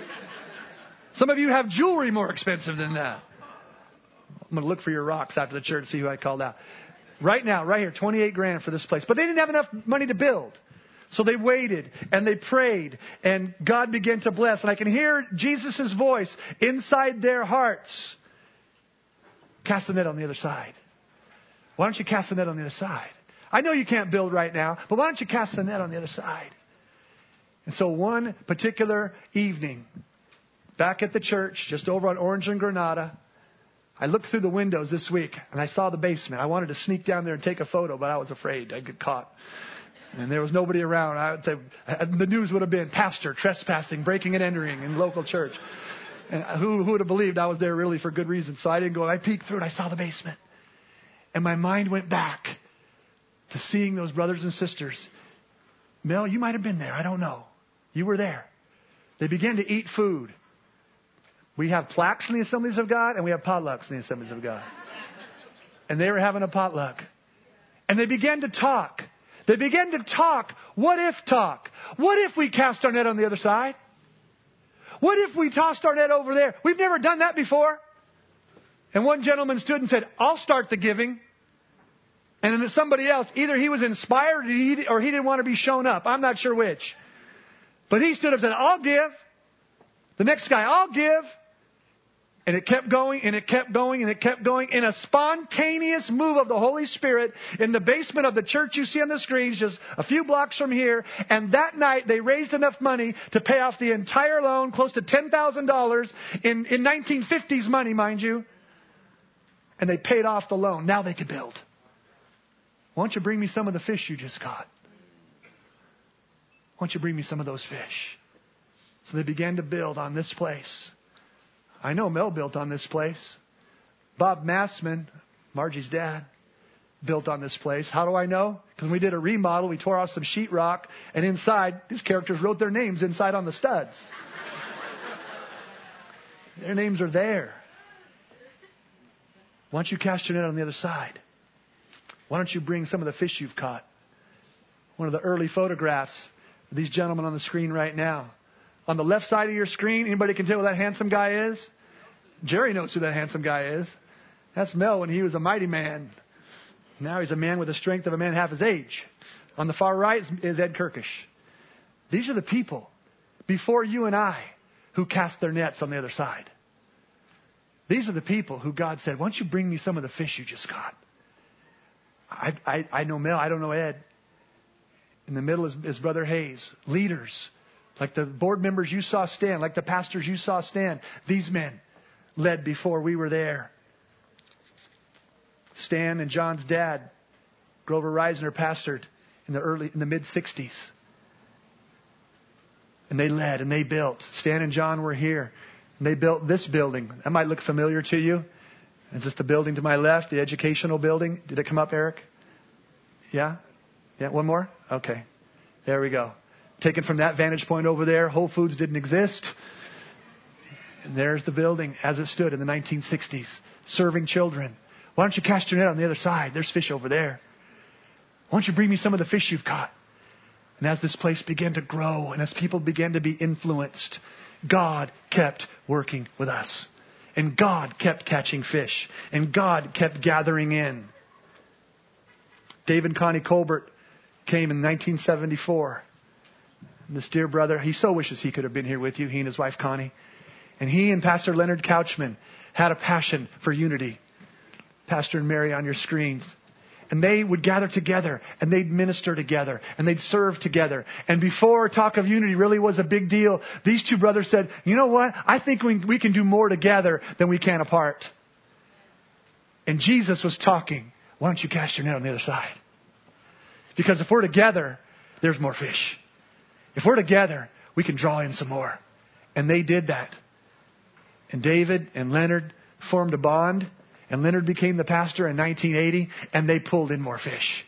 Some of you have jewelry more expensive than that. I'm going to look for your rocks after the church, see who I called out. Right now, right here, twenty-eight grand for this place. But they didn't have enough money to build. So they waited and they prayed and God began to bless. And I can hear Jesus' voice inside their hearts. Cast the net on the other side. Why don't you cast the net on the other side? I know you can't build right now, but why don't you cast the net on the other side? And so one particular evening, back at the church, just over on Orange and Granada, I looked through the windows this week and I saw the basement. I wanted to sneak down there and take a photo, but I was afraid I'd get caught. And there was nobody around. I would say, the news would have been pastor trespassing, breaking and entering in local church. And who, who would have believed I was there really for good reason? So I didn't go. I peeked through and I saw the basement. And my mind went back to seeing those brothers and sisters. Mel, you might have been there. I don't know. You were there. They began to eat food. We have plaques in the Assemblies of God and we have potlucks in the Assemblies of God. And they were having a potluck. And they began to talk. They began to talk. What if talk? What if we cast our net on the other side? What if we tossed our net over there? We've never done that before. And one gentleman stood and said, I'll start the giving. And then somebody else, either he was inspired or he didn't want to be shown up. I'm not sure which. But he stood up and said, I'll give. The next guy, I'll give. And it kept going and it kept going and it kept going in a spontaneous move of the Holy Spirit in the basement of the church you see on the screens, just a few blocks from here. And that night they raised enough money to pay off the entire loan, close to ten thousand dollars in, in nineteen fifties money, mind you. And they paid off the loan. Now they could build. Why don't you bring me some of the fish you just caught? Why don't you bring me some of those fish? So they began to build on this place. I know Mel built on this place. Bob Massman, Margie's dad, built on this place. How do I know? Because when we did a remodel, we tore off some sheetrock, and inside, these characters wrote their names inside on the studs. Their names are there. Why don't you cast your net on the other side? Why don't you bring some of the fish you've caught? One of the early photographs of these gentlemen on the screen right now. On the left side of your screen, anybody can tell who that handsome guy is? Jerry knows who that handsome guy is. That's Mel when he was a mighty man. Now he's a man with the strength of a man half his age. On the far right is Ed Kirkish. These are the people before you and I who cast their nets on the other side. These are the people who God said, why don't you bring me some of the fish you just caught? I, I, I know Mel. I don't know Ed. In the middle is, is Brother Hayes. Leaders. Like the board members you saw stand, like the pastors you saw stand. These men led before we were there. Stan and John's dad, Grover Reisner, pastored in the early, in the mid sixties. And they led and they built. Stan and John were here. And they built this building. That might look familiar to you. It's just the building to my left, the educational building. Did it come up, Eric? Yeah? Yeah, one more? Okay. There we go. Taken from that vantage point over there, Whole Foods didn't exist. And there's the building as it stood in the nineteen sixties, serving children. Why don't you cast your net on the other side? There's fish over there. Why don't you bring me some of the fish you've caught? And as this place began to grow and as people began to be influenced, God kept working with us. And God kept catching fish. And God kept gathering in. Dave and Connie Colbert came in nineteen seventy-four. And this dear brother, he so wishes he could have been here with you, he and his wife Connie. And he and Pastor Leonard Couchman had a passion for unity. Pastor and Mary on your screens. And they would gather together and they'd minister together and they'd serve together. And before talk of unity really was a big deal, these two brothers said, you know what? I think we, we can do more together than we can apart. And Jesus was talking. Why don't you cast your net on the other side? Because if we're together, there's more fish. If we're together, we can draw in some more. And they did that. And David and Leonard formed a bond. And Leonard became the pastor in nineteen eighty. And they pulled in more fish.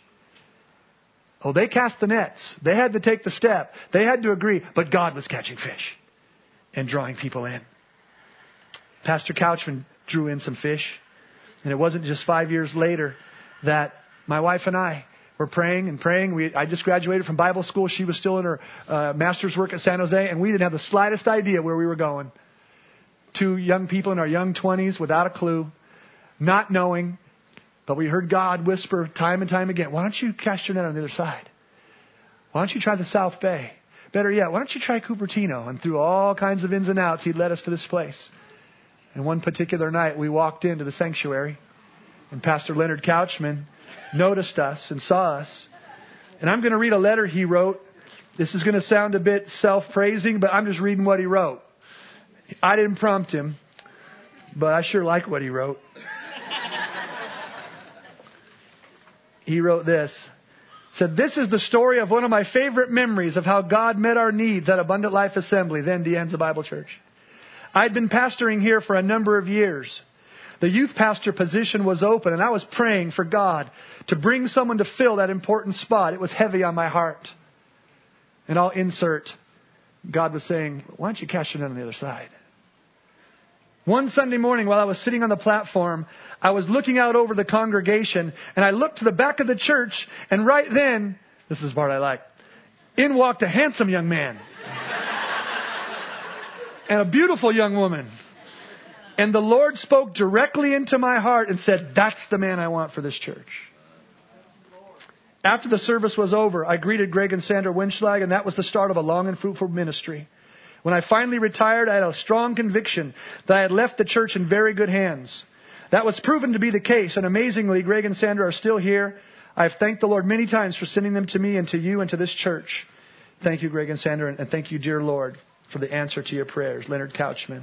Oh, they cast the nets. They had to take the step. They had to agree. But God was catching fish and drawing people in. Pastor Couchman drew in some fish. And it wasn't just five years later that my wife and I were praying and praying. We, I just graduated from Bible school. She was still in her uh, master's work at San Jose. And we didn't have the slightest idea where we were going. Two young people in our young twenties without a clue, not knowing. But we heard God whisper time and time again, why don't you cast your net on the other side? Why don't you try the South Bay? Better yet, why don't you try Cupertino? And through all kinds of ins and outs, He led us to this place. And one particular night, we walked into the sanctuary. And Pastor Leonard Couchman noticed us and saw us. And I'm going to read a letter he wrote This is going to sound a bit self-praising, but I'm just reading what he wrote. I didn't prompt him, but I sure like what he wrote. He wrote this. Said, this is the story of one of my favorite memories of how God met our needs at Abundant Life Assembly, then De Anza Bible Church. I'd been pastoring here for a number of years. The youth pastor position was open, and I was praying for God to bring someone to fill that important spot. It was heavy on my heart. And I'll insert, God was saying, why don't you cast your net on the other side? One Sunday morning while I was sitting on the platform, I was looking out over the congregation, and I looked to the back of the church, and right then, this is the part I like, in walked a handsome young man. And a beautiful young woman. And the Lord spoke directly into my heart and said, that's the man I want for this church. After the service was over, I greeted Greg and Sandra Winschlag, and that was the start of a long and fruitful ministry. When I finally retired, I had a strong conviction that I had left the church in very good hands. That was proven to be the case, and amazingly, Greg and Sandra are still here. I've thanked the Lord many times for sending them to me and to you and to this church. Thank you, Greg and Sandra, and thank you, dear Lord, for the answer to your prayers. Leonard Couchman.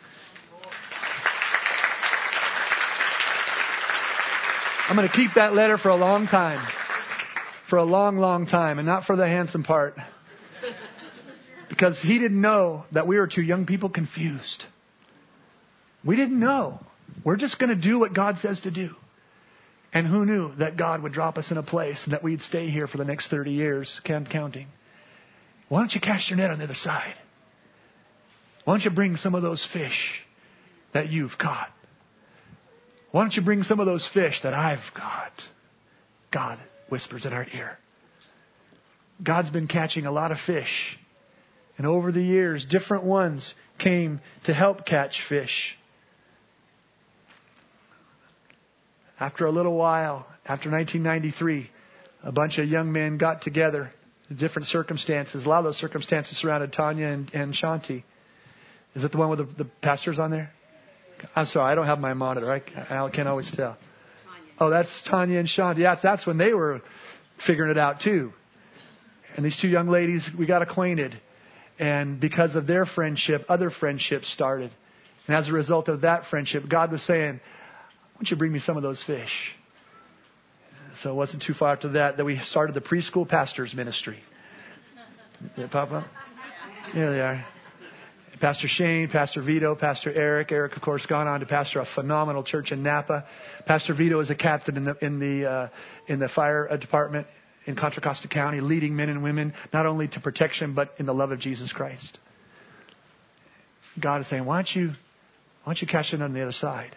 I'm going to keep that letter for a long time. For a long, long time, and not for the handsome part. Because he didn't know that we were two young people confused. We didn't know. We're just going to do what God says to do. And who knew that God would drop us in a place and that we'd stay here for the next thirty years, counting. Why don't you cast your net on the other side? Why don't you bring some of those fish that you've caught? Why don't you bring some of those fish that I've caught? God whispers in our ear. God's been catching a lot of fish. And over the years, different ones came to help catch fish. After a little while, after nineteen ninety-three, a bunch of young men got together in different circumstances. A lot of those circumstances surrounded Tanya and, and Shanti. Is it the one with the, the pastors on there? I'm sorry, I don't have my monitor. I, I can't always tell. Oh, that's Tanya and Shanti. Yeah, that's when they were figuring it out too. And these two young ladies, we got acquainted. And because of their friendship, other friendships started. And as a result of that friendship, God was saying, why don't you bring me some of those fish? So it wasn't too far after that that we started the preschool pastors ministry. Did it pop up? There they are. Pastor Shane, Pastor Vito, Pastor Eric. Eric, of course, gone on to pastor a phenomenal church in Napa. Pastor Vito is a captain in the in the uh, in the fire department in Contra Costa County, leading men and women not only to protection but in the love of Jesus Christ. God is saying, why don't you why don't you catch it on the other side?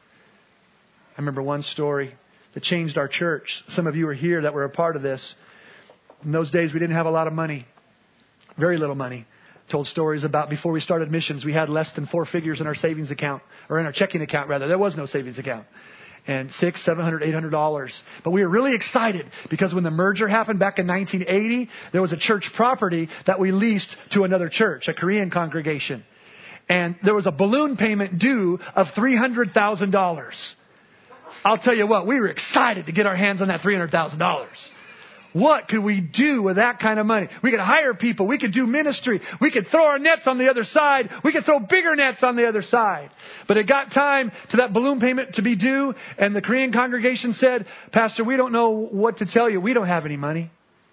I remember one story that changed our church. Some of you are here that were a part of this. In those days, we didn't have a lot of money, very little money. Told stories about before we started missions, we had less than four figures in our savings account, or in our checking account rather. There was no savings account. And six, seven hundred, eight hundred dollars. But we were really excited because when the merger happened back in nineteen eighty, there was a church property that we leased to another church, a Korean congregation. And there was a balloon payment due of three hundred thousand dollars. I'll tell you what, we were excited to get our hands on that three hundred thousand dollars. What could we do with that kind of money? We could hire people. We could do ministry. We could throw our nets on the other side. We could throw bigger nets on the other side. But it got time to that balloon payment to be due. And the Korean congregation said, Pastor, we don't know what to tell you. We don't have any money.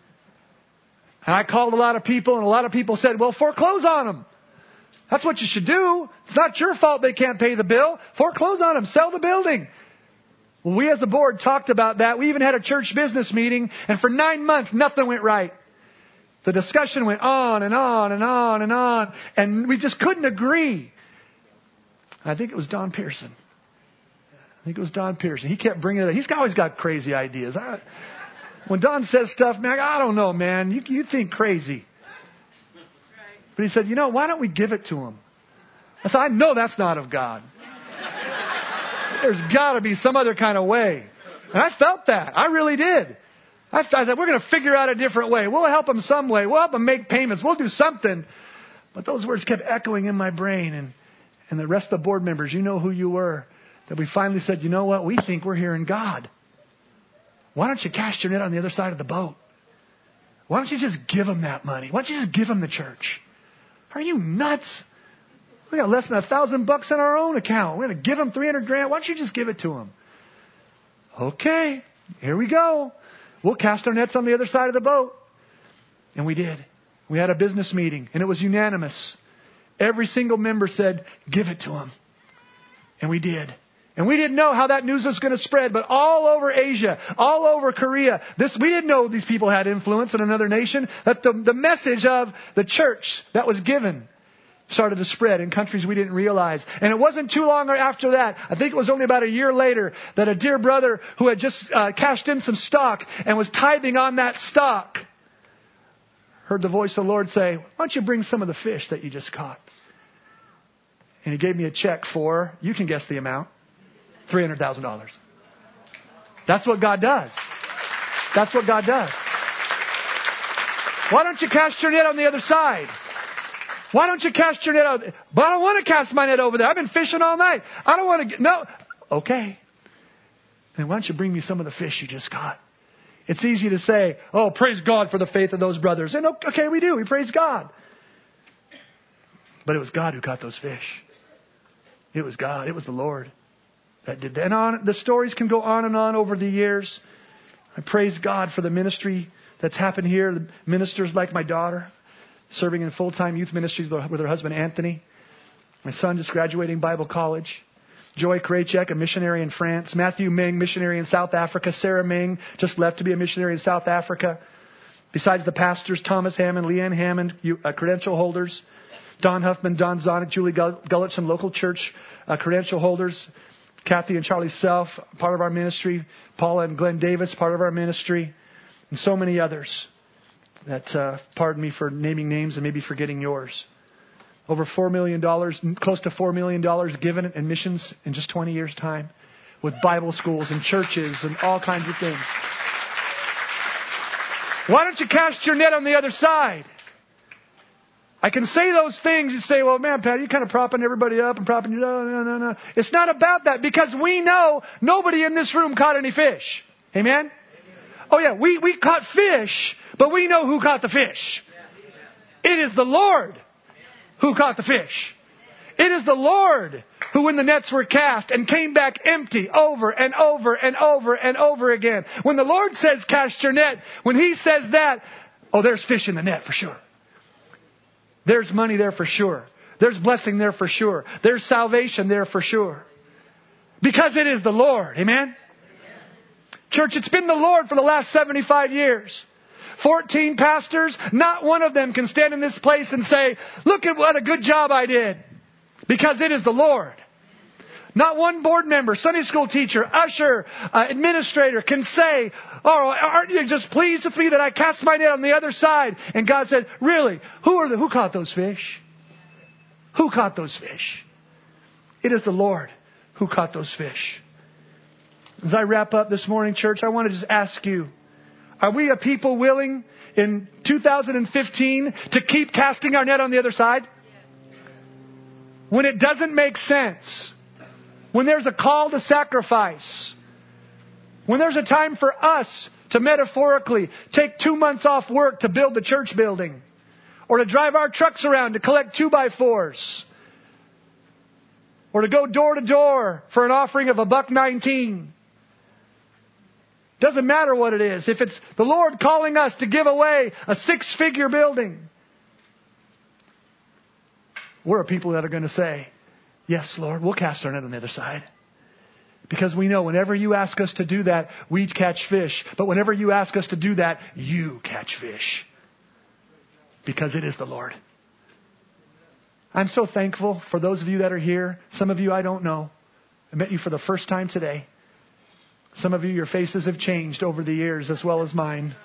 And I called a lot of people, and a lot of people said, well, foreclose on them. That's what you should do. It's not your fault they can't pay the bill. Foreclose on them. Sell the building. Well, we as a board talked about that. We even had a church business meeting, and for nine months, nothing went right. The discussion went on and on and on and on, and we just couldn't agree. I think it was Don Pearson. I think it was Don Pearson. He kept bringing it up. He's always got crazy ideas. I, when Don says stuff, man, I don't know, man. You, you think crazy. But he said, you know, why don't we give it to him? I said, I know that's not of God. There's got to be some other kind of way. And I felt that. I really did. I, I said, we're going to figure out a different way. We'll help them some way. We'll help them make payments. We'll do something. But those words kept echoing in my brain. And, and the rest of the board members, you know who you were, that we finally said, you know what? We think we're hearing God. Why don't you cast your net on the other side of the boat? Why Why don't you just give them that money? Why don't you just give them the church? Are you nuts? We got less than a thousand bucks in our own account. We're going to give them three hundred grand. Why don't you just give it to them? Okay, here we go. We'll cast our nets on the other side of the boat. And we did. We had a business meeting, and it was unanimous. Every single member said, give it to them. And we did. And we didn't know how that news was going to spread, but all over Asia, all over Korea, this, we didn't know these people had influence in another nation, that the, the message of the church that was given started to spread in countries we didn't realize. And it wasn't too long after that, I think it was only about a year later, that a dear brother who had just uh, cashed in some stock and was tithing on that stock heard the voice of the Lord say, why don't you bring some of the fish that you just caught? And he gave me a check for, you can guess the amount, three hundred thousand dollars. That's what God does. That's what God does. Why don't you cast your net on the other side? Why don't you cast your net out? But I don't want to cast my net over there. I've been fishing all night. I don't want to get, no. Okay. Then why don't you bring me some of the fish you just caught? It's easy to say, oh, praise God for the faith of those brothers. And okay, we do. We praise God. But it was God who caught those fish. It was God. It was the Lord that did that. And on, the stories can go on and on over the years. I praise God for the ministry that's happened here. The ministers like my daughter, serving in full-time youth ministries with her husband, Anthony. My son just graduating Bible college. Joy Krajcek, a missionary in France. Matthew Ming, missionary in South Africa. Sarah Ming just left to be a missionary in South Africa. Besides the pastors, Thomas Hammond, Leanne Hammond, uh, credential holders. Don Huffman, Don Zonick, Julie Gullich, some local church uh, credential holders. Kathy and Charlie Self, part of our ministry. Paula and Glenn Davis, part of our ministry. And so many others that, uh, pardon me for naming names and maybe forgetting yours. Over four million dollars, close to four million dollars given in missions in just twenty years' time, with Bible schools and churches and all kinds of things. Why don't you cast your net on the other side? I can say those things. You say, well, man, Pat, you're kind of propping everybody up and propping you. No, no, no, no. It's not about that, because we know nobody in this room caught any fish. Amen? Oh, yeah, we, we caught fish, but we know who caught the fish. It is the Lord who caught the fish. It is the Lord who, when the nets were cast, and came back empty over and over and over and over again. When the Lord says cast your net, when He says that, oh, there's fish in the net for sure. There's money there for sure. There's blessing there for sure. There's salvation there for sure. Because it is the Lord. Amen? Church, it's been the Lord for the last seventy-five years. fourteen pastors, not one of them can stand in this place and say, look at what a good job I did. Because it is the Lord. Not one board member, Sunday school teacher, usher, uh, administrator can say, oh, aren't you just pleased with me that I cast my net on the other side? And God said, really? Who are the, who caught those fish? Who caught those fish? It is the Lord who caught those fish. As I wrap up this morning, church, I want to just ask you, are we a people willing in two thousand fifteen to keep casting our net on the other side? When it doesn't make sense. When there's a call to sacrifice. When there's a time for us to metaphorically take two months off work to build the church building. Or to drive our trucks around to collect two by fours. Or to go door to door for an offering of a buck nineteen. Doesn't matter what it is. If it's the Lord calling us to give away a six-figure building, we're a people that are going to say, yes, Lord, we'll cast our net on the other side. Because we know whenever you ask us to do that, we catch fish. But whenever you ask us to do that, you catch fish. Because it is the Lord. I'm so thankful for those of you that are here. Some of you I don't know. I met you for the first time today. Some of you, your faces have changed over the years as well as mine.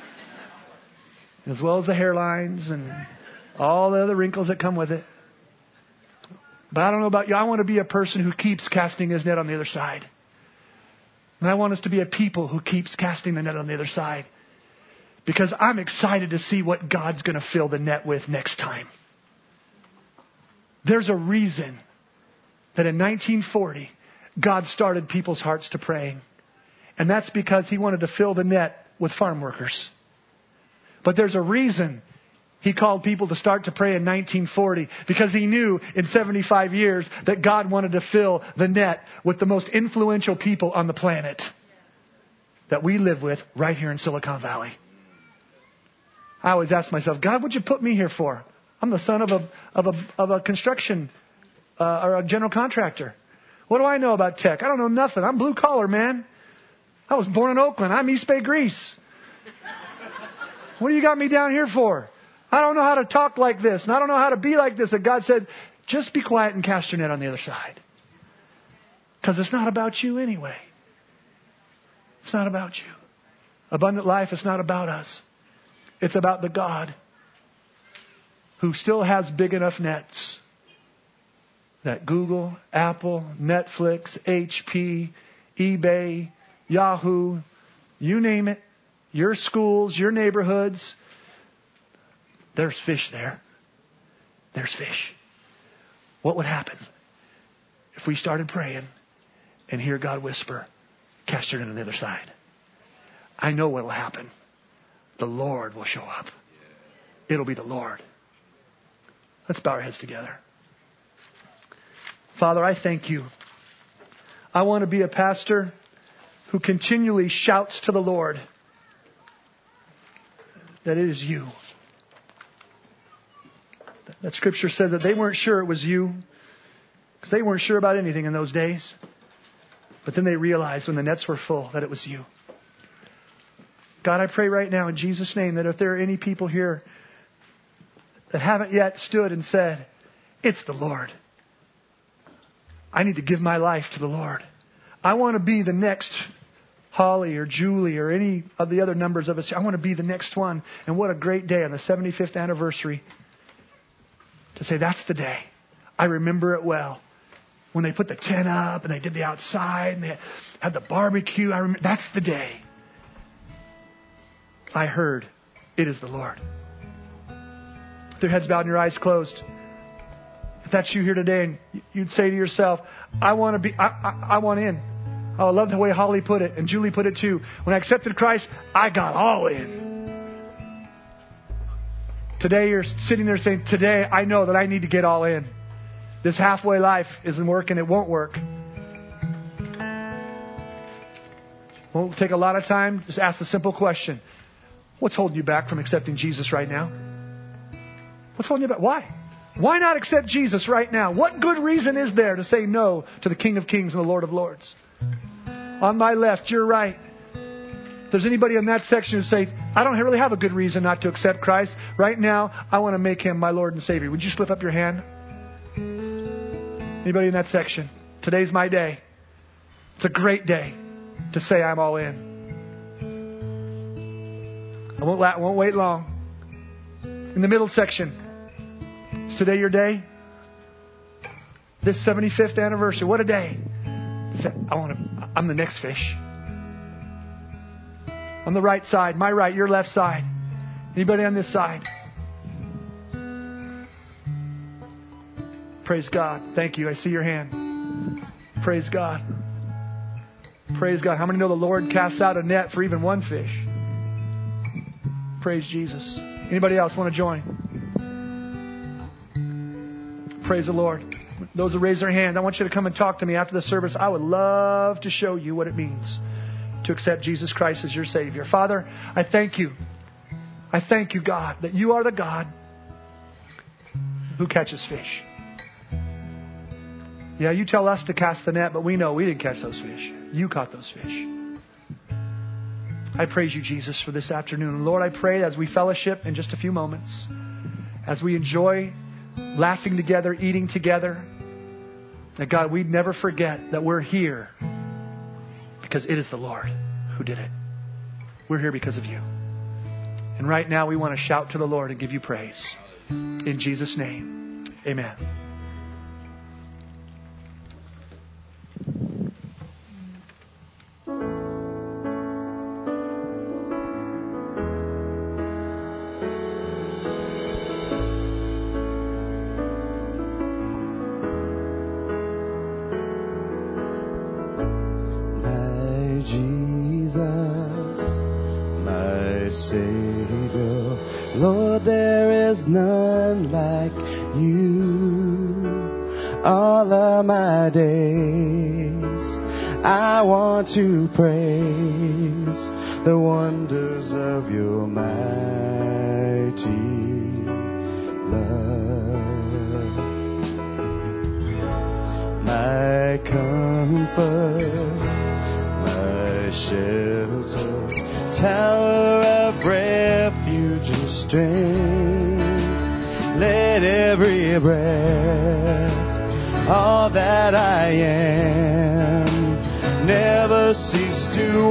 As well as the hairlines and all the other wrinkles that come with it. But I don't know about you. I want to be a person who keeps casting his net on the other side. And I want us to be a people who keeps casting the net on the other side. Because I'm excited to see what God's going to fill the net with next time. There's a reason that in nineteen forty, God started people's hearts to praying. And that's because He wanted to fill the net with farm workers. But there's a reason He called people to start to pray in nineteen forty, because He knew in seventy-five years that God wanted to fill the net with the most influential people on the planet that we live with right here in Silicon Valley. I always ask myself, God, what'd you put me here for? I'm the son of a of a of a construction uh, or a general contractor. What do I know about tech? I don't know nothing. I'm blue collar, man. I was born in Oakland. I'm East Bay Grease. What do you got me down here for? I don't know how to talk like this, and I don't know how to be like this. And God said, just be quiet and cast your net on the other side. Because it's not about you anyway. It's not about you. Abundant life is not about us. It's about the God who still has big enough nets that Google, Apple, Netflix, H P, eBay, Yahoo, you name it, your schools, your neighborhoods, there's fish there. There's fish. What would happen if we started praying and hear God whisper, cast your net on the other side? I know what will happen. The Lord will show up. It'll be the Lord. Let's bow our heads together. Father, I thank you. I want to be a pastor who continually shouts to the Lord that it is you. That scripture says that they weren't sure it was you, because they weren't sure about anything in those days. But then they realized when the nets were full that it was you. God, I pray right now in Jesus' name that if there are any people here that haven't yet stood and said, it's the Lord. I need to give my life to the Lord. I want to be the next Holly or Julie or any of the other numbers of us. I want to be the next one. And what a great day on the seventy-fifth anniversary to say, that's the day. I remember it well. When they put the tent up and they did the outside and they had the barbecue. I remember, that's the day. I heard, it is the Lord. With your heads bowed and your eyes closed. If that's you here today and you'd say to yourself, I want to be, I, I, I want in. Oh, I love the way Holly put it and Julie put it too. When I accepted Christ, I got all in. Today you're sitting there saying, today I know that I need to get all in. This halfway life isn't working. It won't work. Won't take a lot of time. Just ask the simple question. What's holding you back from accepting Jesus right now? What's holding you back? Why? Why not accept Jesus right now? What good reason is there to say no to the King of Kings and the Lord of Lords? On my left, your right. If there's anybody in that section who say, I don't really have a good reason not to accept Christ. Right now, I want to make Him my Lord and Savior. Would you slip up your hand? Anybody in that section? Today's my day. It's a great day to say I'm all in. I won't, la- won't wait long. In the middle section, is today your day? This seventy-fifth anniversary, what a day. I want to, I'm the next fish. On the right side, my right, your left side. Anybody on this side? Praise God. Thank you. I see your hand. Praise God. Praise God. How many know the Lord casts out a net for even one fish? Praise Jesus. Anybody else want to join? Praise the Lord. Those who raise their hand, I want you to come and talk to me after the service. I would love to show you what it means to accept Jesus Christ as your Savior. Father, I thank you. I thank you, God, that you are the God who catches fish. Yeah, you tell us to cast the net, but we know we didn't catch those fish. You caught those fish. I praise you, Jesus, for this afternoon. And Lord, I pray as we fellowship in just a few moments, as we enjoy laughing together, eating together, that God, we'd never forget that we're here because it is the Lord who did it. We're here because of you. And right now we want to shout to the Lord and give you praise. In Jesus' name, amen. My Jesus, my Savior, Lord, there is none like you. All of my days, I want to praise the wonders of your mighty love. My comfort, my shelter, tower of refuge and strength. Let every breath, all that I am, never cease to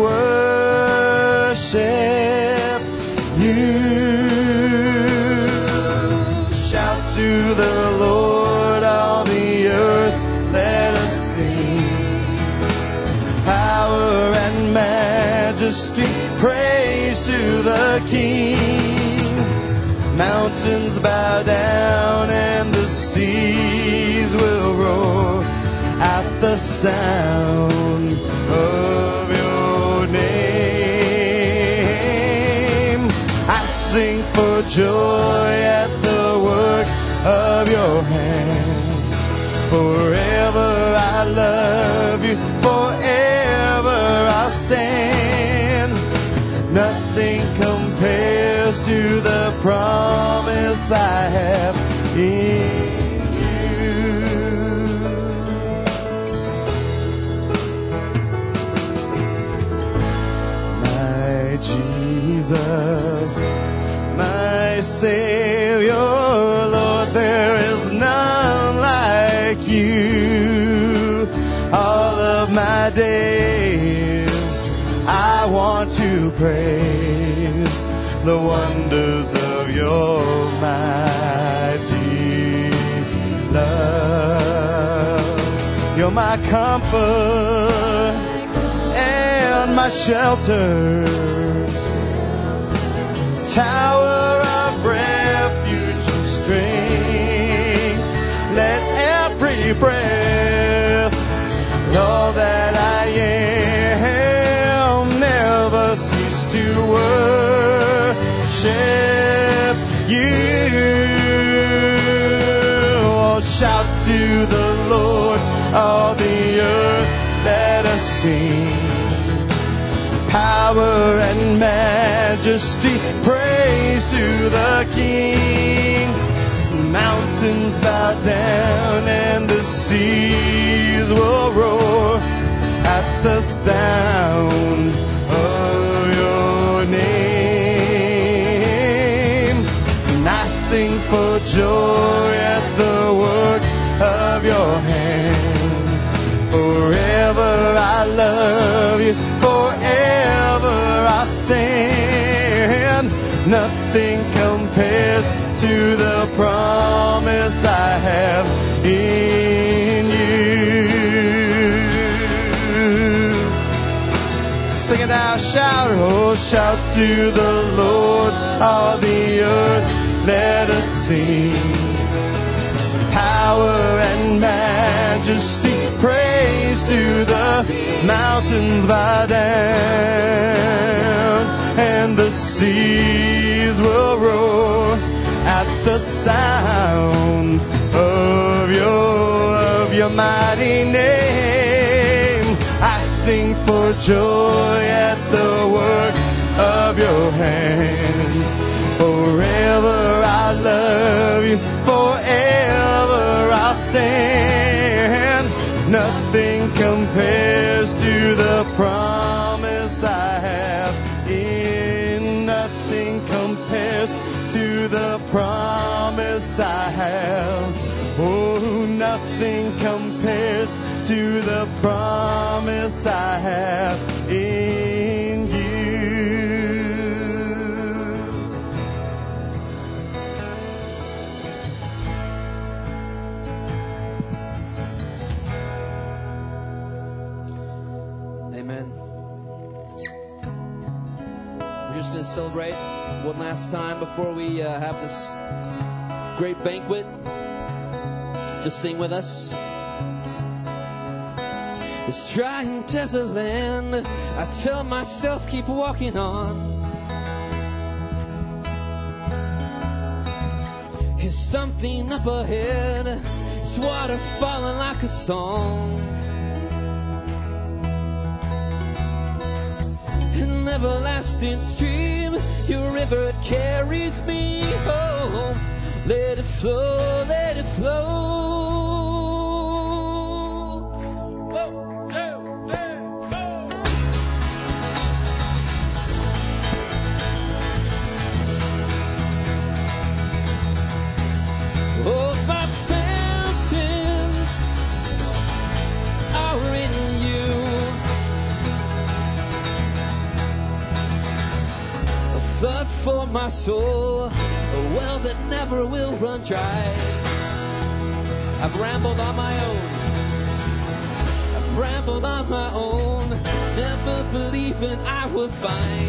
worship you. Shout to the Lord, all the earth, let us sing. Power and majesty, praise to the King. Mountains bow down and the seas will roar at the sound of your name. I sing for joy at the work of your hands. Forever I love you, forever I'll stand. Nothing compares to the promise I have in Jesus, my Savior, Lord, there is none like you. All of my days, I want to praise the wonders of your mighty love. You're my comfort and my shelter, tower of refuge and strength. Let every breath, all that I am, never cease to worship you. Oh, shout to the Lord, all the earth, let us sing. Power and majesty, praise to the King. Mountains bow down and the seas will roar at the sound of your name. And I sing for joy at the work of your hands. Forever I love you, forever I stand. Nothing compares to the promise I have in you. Sing it now, shout, oh, shout to the Lord, all the earth, let us sing. Power and majesty, praise to the mountains bow down, and the seas will roar at the sound of your, of your mighty name. I sing for joy at the work of your hands. Forever I love you, forever I'll stand. Nothing compares to the promise I have in. Nothing compares to the promise I have. Oh, nothing compares to the promise I have in you. Amen. We're just going to celebrate one last time before we uh, have this great banquet. Just sing with us. This dry and desert land, I tell myself keep walking on. There's something up ahead. It's water falling like a song. An everlasting stream, your river, it carries me home. Let it flow, let it flow. One, two, three, four. Oh, my fountains are in you. A flood for my soul, a well that never will run dry. I've rambled on my own. I've rambled on my own, never believing I would find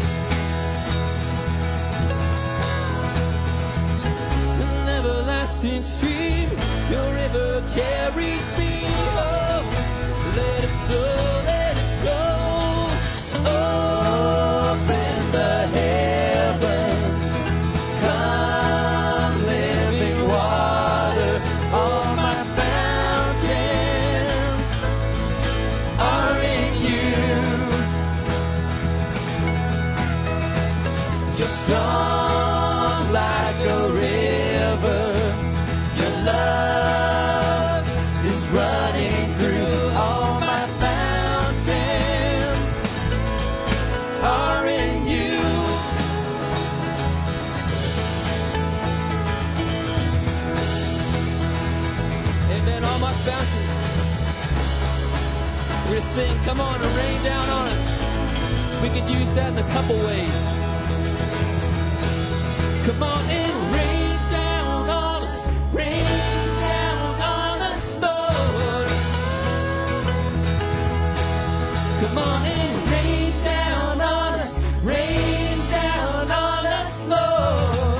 an everlasting stream. Your river carries me home. Let it flow, let it flow. Open the heavens, come living water. All my fountains are in you. You're strong like a river. Your love is running through. All my fountains are in you. Amen. All my fountains. We're gonna sing, come on and rain down on us. We could use that in a couple ways. Come on and rain down on us. Rain down on us, Lord. Come on and rain down on us. Rain down on us, Lord.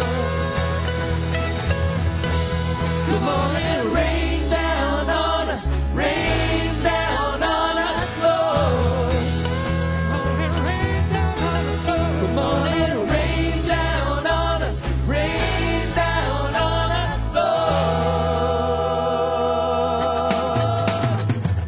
Come on and rain down on us. Rain down on us, Lord. Come on and rain down on us. Rain down on us, Lord.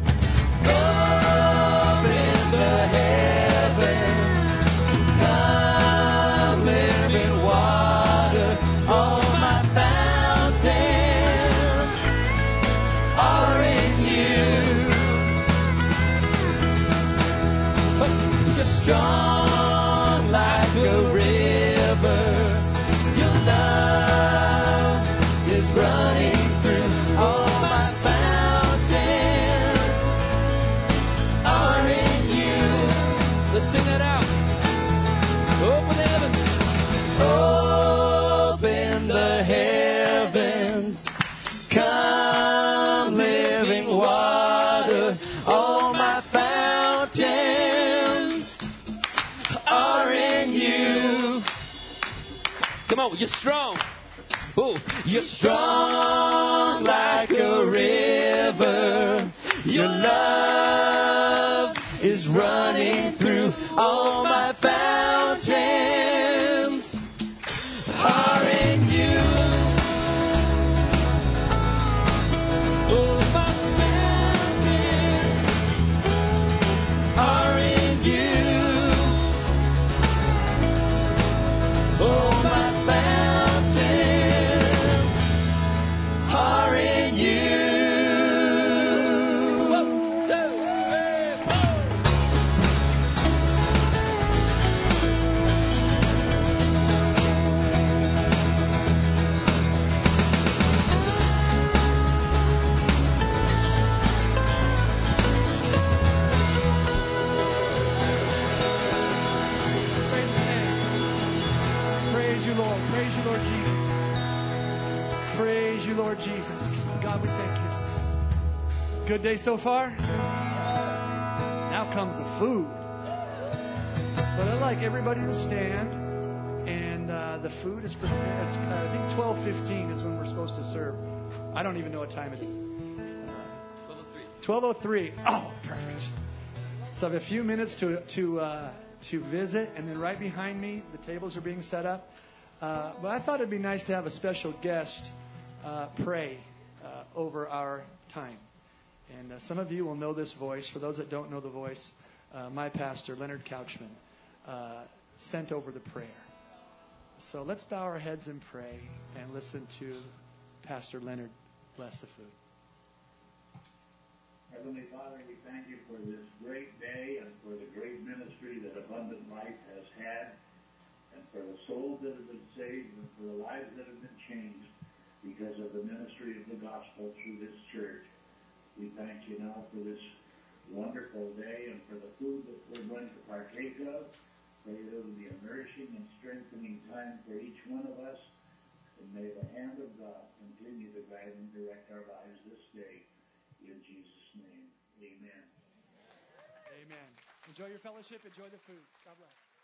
Open the heavens, come living water. All my fountains are in you. You're strong like a river. Your love is running through. All my fountains are in you. Let's sing that out. Open the heavens. Open the heavens. Come living water. All my fountains are in you. Come on, you're strong. Oh, you're strong like a river. Your love is running through. All my fountains are in you. Oh, my fountains are in you. Oh, my fountains are in you. One, two, three, four. Praise you, Lord. Praise you, Lord Jesus. Praise you, Lord Jesus. God, we thank you. Good day so far? Now comes the food. But I'd like everybody to stand. And uh, the food is prepared. It's, uh, I think twelve fifteen is when we're supposed to serve. I don't even know what time it is. twelve oh three. Oh, perfect. So I have a few minutes to to uh, to visit, and then right behind me, the tables are being set up. Uh, but I thought it'd be nice to have a special guest uh, pray uh, over our time. And uh, some of you will know this voice. For those that don't know the voice, uh, my pastor, Leonard Couchman, uh, sent over the prayer. So let's bow our heads and pray and listen to Pastor Leonard bless the food. Heavenly Father, we thank you for this great day and for the great ministry that Abundant Life has had, and for the souls that have been saved and for the lives that have been changed because of the ministry of the gospel through this church. We thank you now for this wonderful day and for the food that we're going to partake of. Pray that it will be a nourishing and strengthening time for each one of us. And may the hand of God continue to guide and direct our lives this day. In Jesus' name, amen. Amen. Enjoy your fellowship. Enjoy the food. God bless.